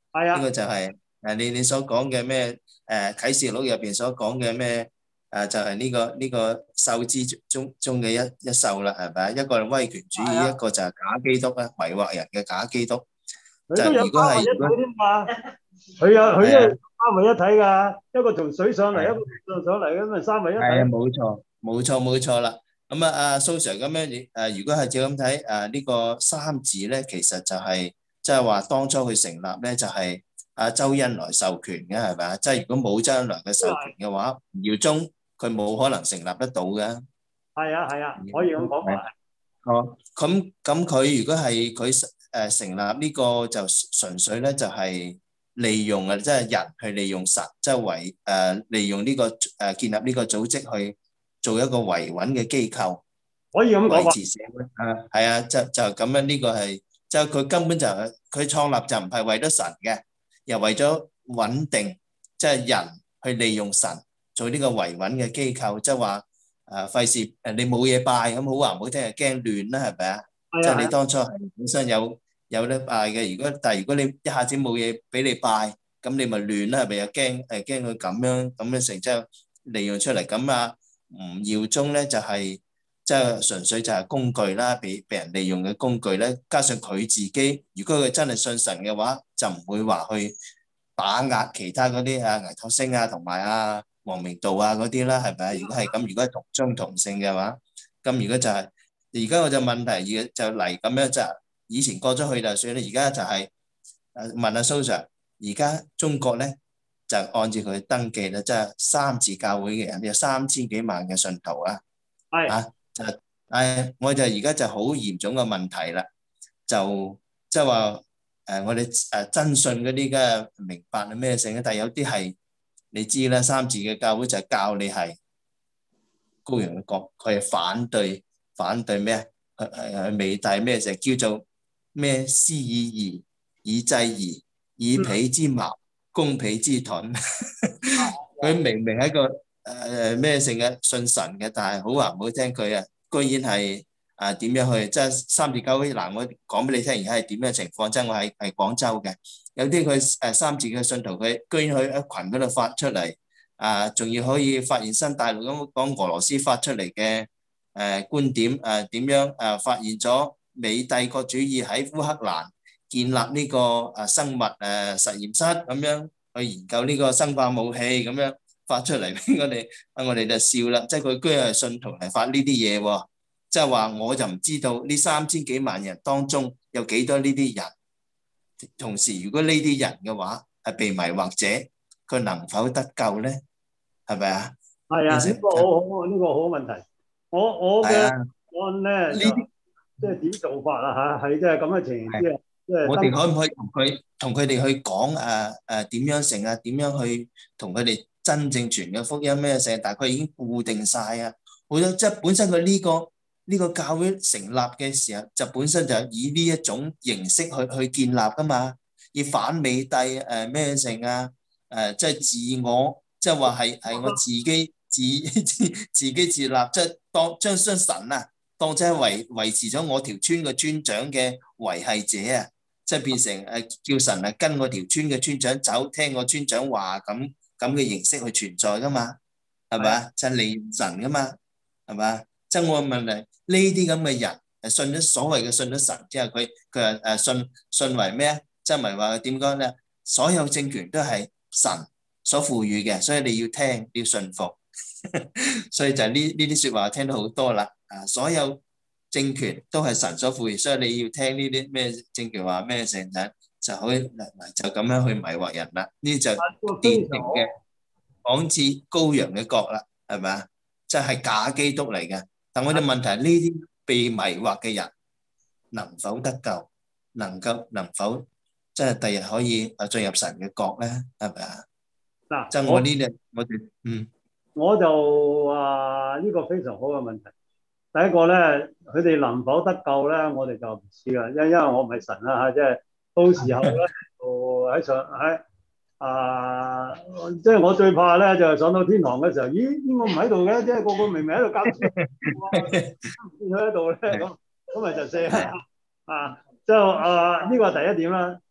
係啊， 呢個就係誒你你所講嘅咩誒啟示錄入邊所講嘅咩誒就係呢個呢個獸之中中嘅一一獸啦，係咪啊？一個係威權主義，一個就係假基督啦，迷惑人嘅假基督。就佢都有如果係三位一體添嘛，佢有佢都係三位一體㗎，一個從水上嚟，一個從上嚟，咁咪三位一體。 係啊，冇錯，冇錯，冇錯啦。咁啊，阿蘇 Sir 咁樣誒，如果係照咁睇誒呢個三字咧，其實就係即係話當初佢成立咧，就係阿周恩來授權嘅，係咪啊？即係如果冇周恩來嘅授權嘅話，吳耀宗佢冇可能成立得到嘅。 係啊，係啊，可以咁講法。 哦，咁咁佢如果係佢誒成立呢個就純粹咧就係利用啊，即係人去利用神，即係為誒利用呢個誒建立呢個組織去做一個維穩嘅機構， 可以咁講法。 維持社會啊，係啊，就就咁樣呢個係，即係佢根本就係佢創立就唔係為咗神嘅，又為咗穩定，即係人去利用神做呢個維穩嘅機構，即係話誒費事誒你冇嘢拜咁好話唔好聽，係驚亂啦，係咪啊？即係你當初係本身有有得拜嘅，如果但係如果你一下子冇嘢俾你拜，咁你咪亂啦，係咪又驚誒驚佢咁樣咁樣成即係利用出嚟咁啊？吳耀宗咧就係即係純粹就係工具啦，俾俾人利用嘅工具咧。加上佢自己，如果佢真係信神嘅話，就唔會話去打壓其他嗰啲啊倪柝聲啊同埋啊王明道啊嗰啲啦，係咪啊？如果係咁，如果係同宗同姓嘅話，咁如果就係而家我就問題而就嚟咁樣就以前過咗去就算啦，而家就係誒問阿蘇 Sir，而家中國咧？就按照佢登記咧，即係三自教會嘅人有三千幾萬嘅信徒啊，係啊，就誒，我就而家就好嚴重嘅問題啦，就即係話誒，我哋誒真信嗰啲嘅明白係咩性咧，但係有啲係你知啦，三自嘅教會就係教你係羔羊嘅國，佢係反對反對咩啊？誒誒美帝咩就叫做咩施以夷以制夷以彼之矛。攻彼之盾，佢明明係一個誒咩性嘅信神嘅，但係好話唔好聽，佢啊居然係啊點樣去即係三自教會嗱？我講俾你聽，而家係點樣情況？即係我係係廣州嘅，有啲佢誒三自嘅信徒，佢居然去一群嗰度發出嚟啊，仲要可以發現新大陸咁講俄羅斯發出嚟嘅誒觀點誒點樣誒發現咗美帝國主義喺烏克蘭建立呢個誒生物誒實驗室咁樣去研究呢個生化武器咁樣發出嚟俾我哋，啊我哋就笑啦，即係佢居然係信徒嚟發呢啲嘢喎，即係話我就唔知道呢三千幾萬人當中有幾多呢啲人，同時如果呢啲人嘅話係被迷惑者，佢能否得救咧？係咪啊？ 係啊，呢個好好呢個好問題。我我嘅案咧就即係點做法啊？嚇係即係咁嘅情形之下。 我哋可唔可以同佢同佢哋去講誒誒點樣成啊？點樣去同佢哋真正傳嘅福音咩成？大概已經固定晒啊！好多即係本身佢呢個呢個教會成立嘅時候，就本身就以呢一種形式去去建立噶嘛，要反美帝誒咩成啊？誒即係自我，即係話係係我自己自自自己自立，即係當將將神啊當即係維維持咗我條村嘅村長嘅維繫者啊！即係變成誒叫神啊跟我條村嘅村長走，聽我村長話咁咁嘅形式去存在噶嘛，係咪啊？就係利用神噶嘛，係咪啊？即係我問你，呢啲咁嘅人係信咗所謂嘅信咗神之後，佢佢係誒信信為咩啊？即係唔係話點講咧？所有政權都係神所賦予嘅，所以你要聽要信服，所以就係呢呢啲説話聽到好多啦。啊，所有政權都係神所賦予，所以你要聽呢啲咩政權話咩成日就可以就咁樣去迷惑人啦。呢就典型嘅仿似羔羊嘅角啦，係咪啊？即係假基督嚟嘅。但我哋問題係呢啲被迷惑嘅人能否得救？能夠能否即係第日可以啊進入神嘅國咧？係咪啊？嗱，就我呢啲我哋嗯， 我就話呢個非常好嘅問題。第一個咧，佢哋能否得救咧？我哋就唔知啦，因因為我唔係神啦嚇，即係到時候咧，就喺上喺啊，即係我最怕咧，就係上到天堂嘅時候，咦？邊個唔喺度嘅？即係個個明明喺度教書，唔見佢喺度咧，咁咁咪就死啦啊！就啊，呢個係第一點啦。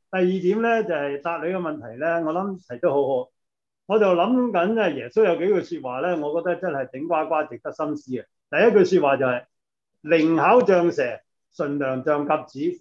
第二點咧就係、是、答你嘅問題咧，我諗提得好好。我就諗緊咧，耶穌有幾句説話咧，我覺得真係頂呱呱，值得深思嘅。第一句説話就係、是：靈巧像蛇，純良像鴿子。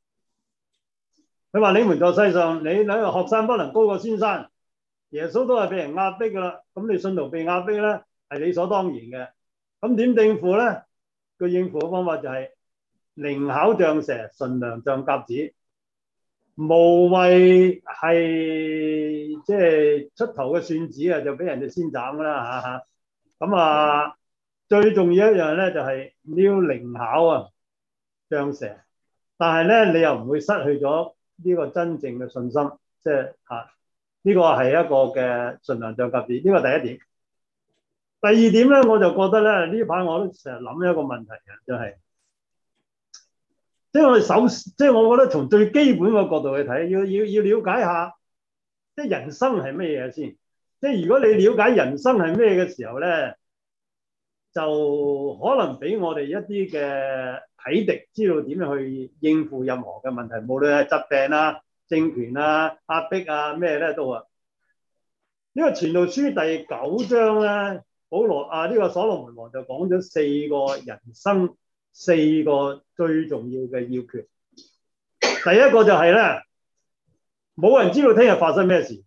佢話：你們在世上，你兩個學生不能高過先生。耶穌都係被人壓迫㗎啦，咁你信徒被壓迫咧，係理所當然嘅。咁點應付咧？佢應付嘅方法就係、是、靈巧像蛇，純良像鴿子。無謂係即係出頭嘅算子啊，就俾人哋先斬啦嚇嚇。咁啊，最重要一樣咧就係、是、你要靈巧啊，像蛇，但係咧你又唔會失去咗呢個真正嘅信心，即係嚇呢個係一個嘅純良像鴿子，呢、這個第一點。第二點咧，我就覺得咧呢排我都成日諗一個問題嘅，就係、是。即係我哋首，即係我覺得從最基本嘅角度去睇，要要要了解下，即係人生係咩嘢先。即係如果你了解人生係咩嘅時候咧，就可能俾我哋一啲嘅啟迪，知道點樣去應付任何嘅問題，無論係疾病啊、政權啊、壓迫啊咩咧都啊。呢個傳道書第九章咧，保羅啊呢個所羅門王就講咗四個人生。四個最重要嘅要訣，第一個就係咧，冇人知道聽日發生咩事。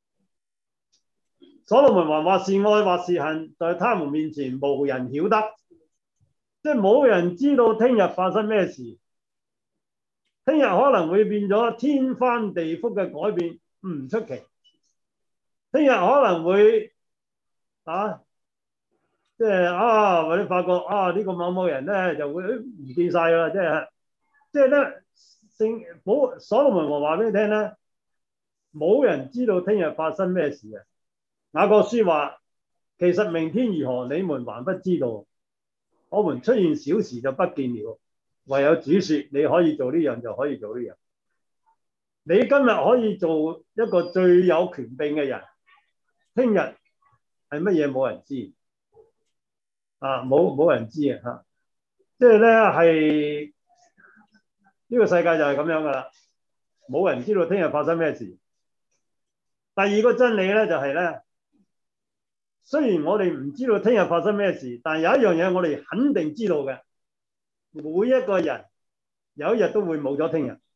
所羅門王或是愛或是恨，在他們面前無人曉得，即係冇人知道聽日發生咩事。聽日可能會變咗天翻地覆嘅改變，唔出奇。聽日可能會啊〜即係啊，或者發覺啊，呢、這個某某人咧就會唔見晒啦，即係即係咧，聖保所羅門王話俾你聽咧，冇人知道聽日發生咩事嘅。雅各書話，其實明天如何，你們還不知道。我們出現小時就不見了，唯有主説你可以做呢樣就可以做呢樣。你今日可以做一個最有權柄嘅人，聽日係乜嘢冇人知。啊！冇冇人知啊！嚇，即係咧係呢個世界就係咁樣噶啦，冇人知道聽日發生咩事。第二個真理咧就係、是、咧，雖然我哋唔知道聽日發生咩事，但係有一樣嘢我哋肯定知道嘅，每一個人有一日都會冇咗聽日。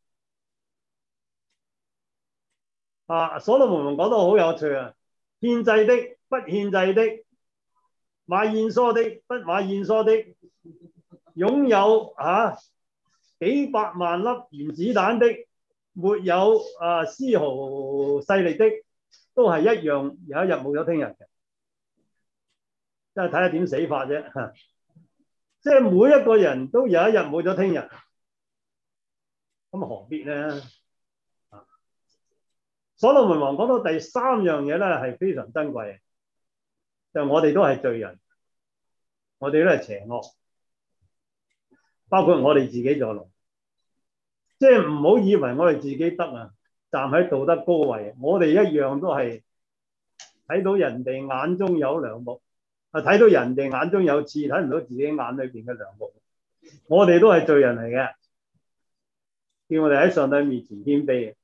啊！所羅門王講得好有趣啊！獻祭的，不獻祭的。買燕梳的，不買燕梳的，擁有嚇、啊、幾百萬粒原子彈的，沒有啊絲毫勢力的，都係一樣有一日冇咗聽日嘅，即係睇下點死法啫嚇。即係每一個人都有一日冇咗聽日，咁何必咧？啊，所羅門王講到第三樣嘢咧係非常珍貴嘅。就我哋都係罪人，我哋都係邪惡，包括我哋自己在內。即係唔好以為我哋自己得啊，站喺道德高位，我哋一樣都係睇到人哋眼中有梁木，啊睇到人哋眼中有刺，睇唔到自己眼裏邊嘅梁木。我哋都係罪人嚟嘅，叫我哋喺上帝面前謙卑。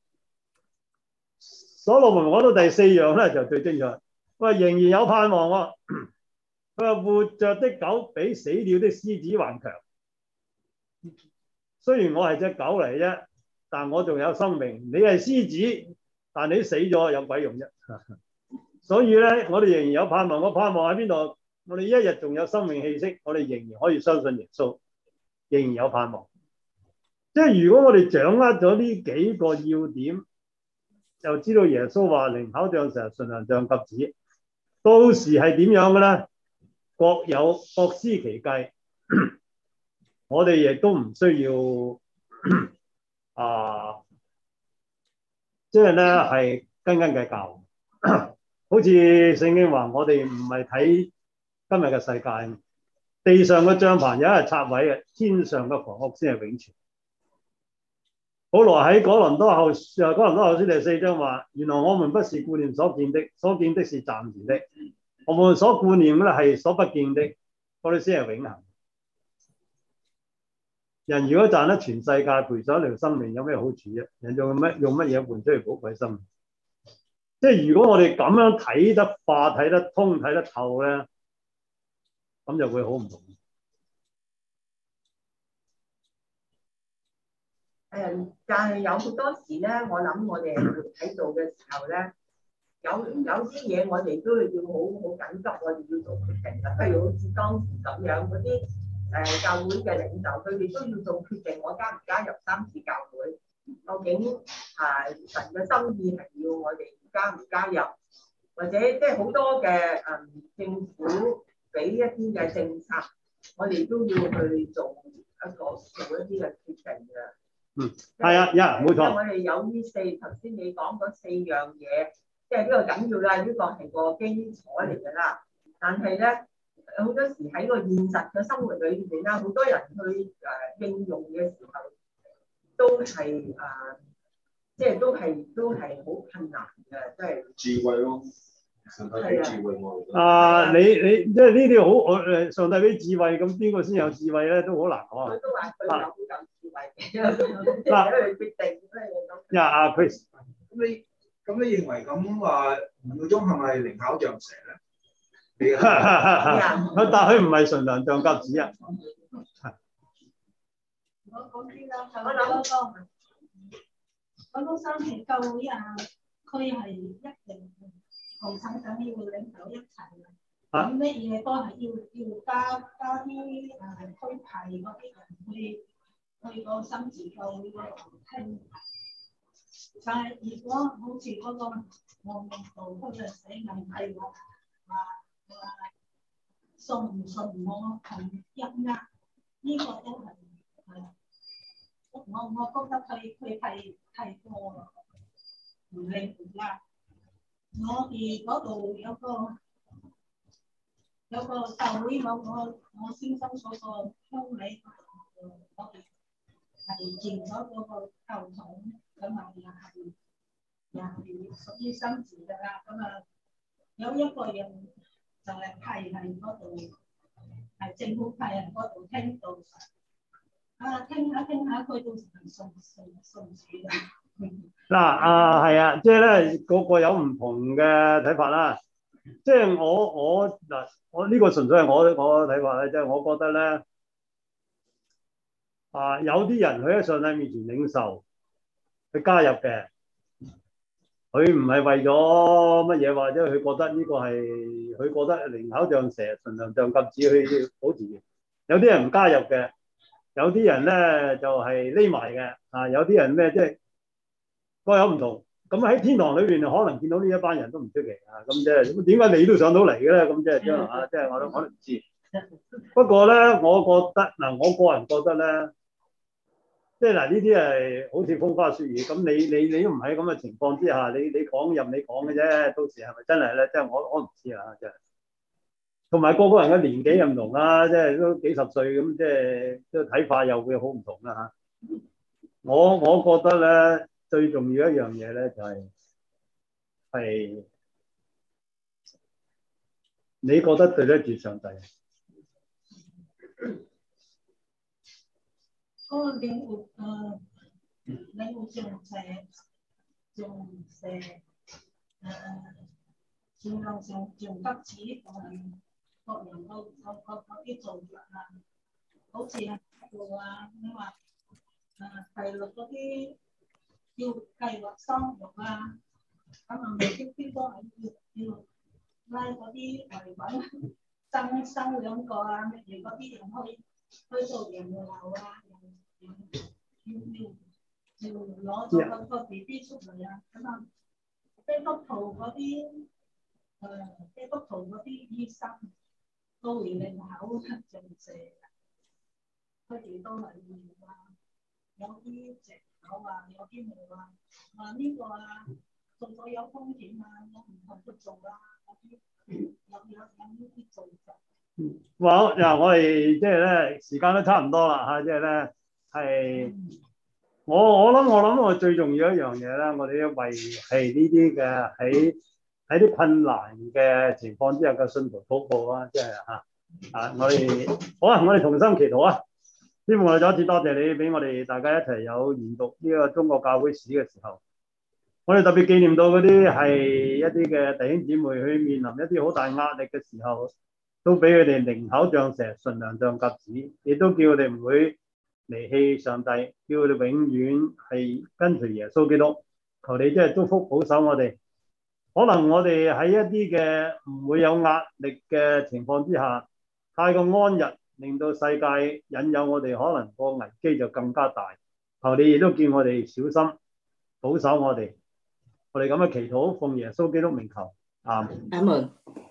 所羅門講到第四樣咧，就最精彩。佢話仍然有盼望喎。佢話活着的狗比死了的獅子還強。雖然我係隻狗嚟啫，但我仲有生命。你係獅子，但你死咗有鬼用啫。所以咧，我哋仍然有盼望。個盼望喺邊度？我哋一日仲有生命氣息，我哋仍然可以相信耶穌，仍然有盼望。即係如果我哋掌握咗呢幾個要點，就知道耶穌話靈巧像蛇，純良像鴿子。到時係點樣嘅咧？各有各施其計，我哋亦都唔需要啊，即係咧係斤斤計較。好似聖經話，我哋唔係睇今日嘅世界，地上嘅帳棚有一日拆毀嘅，天上嘅房屋先係永存。保羅喺哥林多後書，哥林多後書第四章話：原來我們不是顧念所見的，所見的是暫時的；我們所顧念嘅咧係所不見的，嗰啲先係永恆。 人如果賺得全世界賠上一條生命，有咩好處啫？人用乜用乜嘢換出嚟寶貴生命？即係如果我哋咁樣睇得化、睇得通、睇得透咧，咁就會好唔同。 誒，但係有好多時咧，我諗我哋喺度嘅時候咧，有有啲嘢我哋都要好好緊急，我哋要做決定啦。譬如好似當時咁樣嗰啲誒教會嘅領袖，佢哋都要做決定，我加唔加入三自教會？究竟啊神嘅心意係要我哋加唔加入，或者即係好多嘅誒政府俾一啲嘅政策，我哋都要去做一個做一啲嘅決定嘅。 嗯，係啊，呀，冇錯。 我哋有呢四頭先你講嗰四樣嘢，即係呢個緊要啦，呢個係個基礎嚟㗎啦。但係咧，好多時喺個現實嘅生活裏邊啦，好多人去誒、呃、應用嘅時候，都係誒、呃，即係都係都係好困難嘅，即係智慧咯。上帝俾智慧我哋。 啊，你你即係呢啲好，我誒上帝俾智慧，咁邊個先有智慧咧？都好難講。 佢都話佢有好有智慧嘅，即係佢決定咩呀，阿 Chris， 咁你咁你認為咁話吳耀宗係咪靈巧像蛇咧？你但佢唔係純良像鴿子啊。 我講啲啦，我諗嗰個嗰個三自教會啊，佢係一定同省長要領導一齊嘅。咁咩嘢都係要要加加啲誒推派嗰啲人去去個三自教會嗰度聽。但係如果好似嗰個黃明道嗰個死硬係話話話信唔信我同一呃，呢個都係係。我我覺得佢佢係太多啦，唔理唔啦。我哋嗰度有個有個教會，我我我先生嗰個鄉里，我哋係建咗嗰個教堂，咁啊又係又係屬於三自㗎啦。咁啊有一個人就係派喺嗰度，係政府派喺嗰度聽道。啊，聽下聽下，佢到時係信信信主嘅。 嗱啊，係啊，即係咧個個有唔同嘅睇法啦。即係我我嗱，我呢個純粹係我我睇法咧，即係我覺得咧，啊有啲人佢喺上帝面前領受，佢加入嘅，佢唔係為咗乜嘢，或者佢覺得呢個係佢覺得靈巧像蛇，純良像鴿子去保持嘅。有啲人唔加入嘅。有啲人咧就係匿埋嘅，啊有啲人咩即係各有唔同。咁喺天堂裏邊可能見到呢一班人都唔出奇啊。咁即係點解你都上到嚟嘅咧？咁即係將來啊，即係我都可能唔知。不過咧，我覺得嗱，我個人覺得咧，即係嗱呢啲係好似風花雪月。咁你你你都唔喺咁嘅情況之下，你你講任你講嘅啫。到時係咪真係咧？即係我我唔知啊，真係。同埋個個人嘅年紀又唔同啦，即係都幾十歲咁，即係即係睇法又會好唔同啦嚇。我我覺得咧，最重要一樣嘢咧就係係你覺得對得住上帝。 嗰個領活誒領活像蛇像蛇誒，像像像鴿子誒。各人都各各嗰啲做法啊，好似係做啊，你話誒第六嗰啲要計劃生育啊，咁啊未必啲都係要要拉嗰啲遺品生生兩個啊，乜嘢嗰啲人去去做人流啊，要要要要攞咗個個 B B 出嚟啊，咁啊基督徒嗰啲誒基督徒嗰啲醫生。都會令口像蛇，佢哋都係要啊，有啲藉口啊，有啲冇啊，話呢個啊做咗有風險啊，我唔同佢做啊，有啲有有有呢啲做法。 嗯，好，嗱我哋即係咧時間都差唔多啦嚇，即係咧係我我諗我諗我最重要一樣嘢咧，我哋要維係呢啲嘅喺。喺啲困難嘅情況之下嘅信徒禱告啊，即係嚇啊！我哋好啊，我哋同心祈禱啊！ 希望我哋再一次多謝你，俾我哋大家一齊有研讀呢個中國教會史嘅時候，我哋特別紀念到嗰啲係一啲嘅弟兄姊妹去面臨一啲好大壓力嘅時候，都俾佢哋靈巧像蛇，純良像鴿子，亦都叫佢哋唔會離棄上帝，叫佢哋永遠係跟隨耶穌基督。求你即係祝福保守我哋。可能我哋喺一啲嘅唔會有壓力嘅情況之下，太過安逸，令到世界引誘我哋，可能個危機就更加大。求你亦都叫我哋小心保守我哋。我哋咁嘅祈禱，奉耶穌基督名求，阿們。 阿們。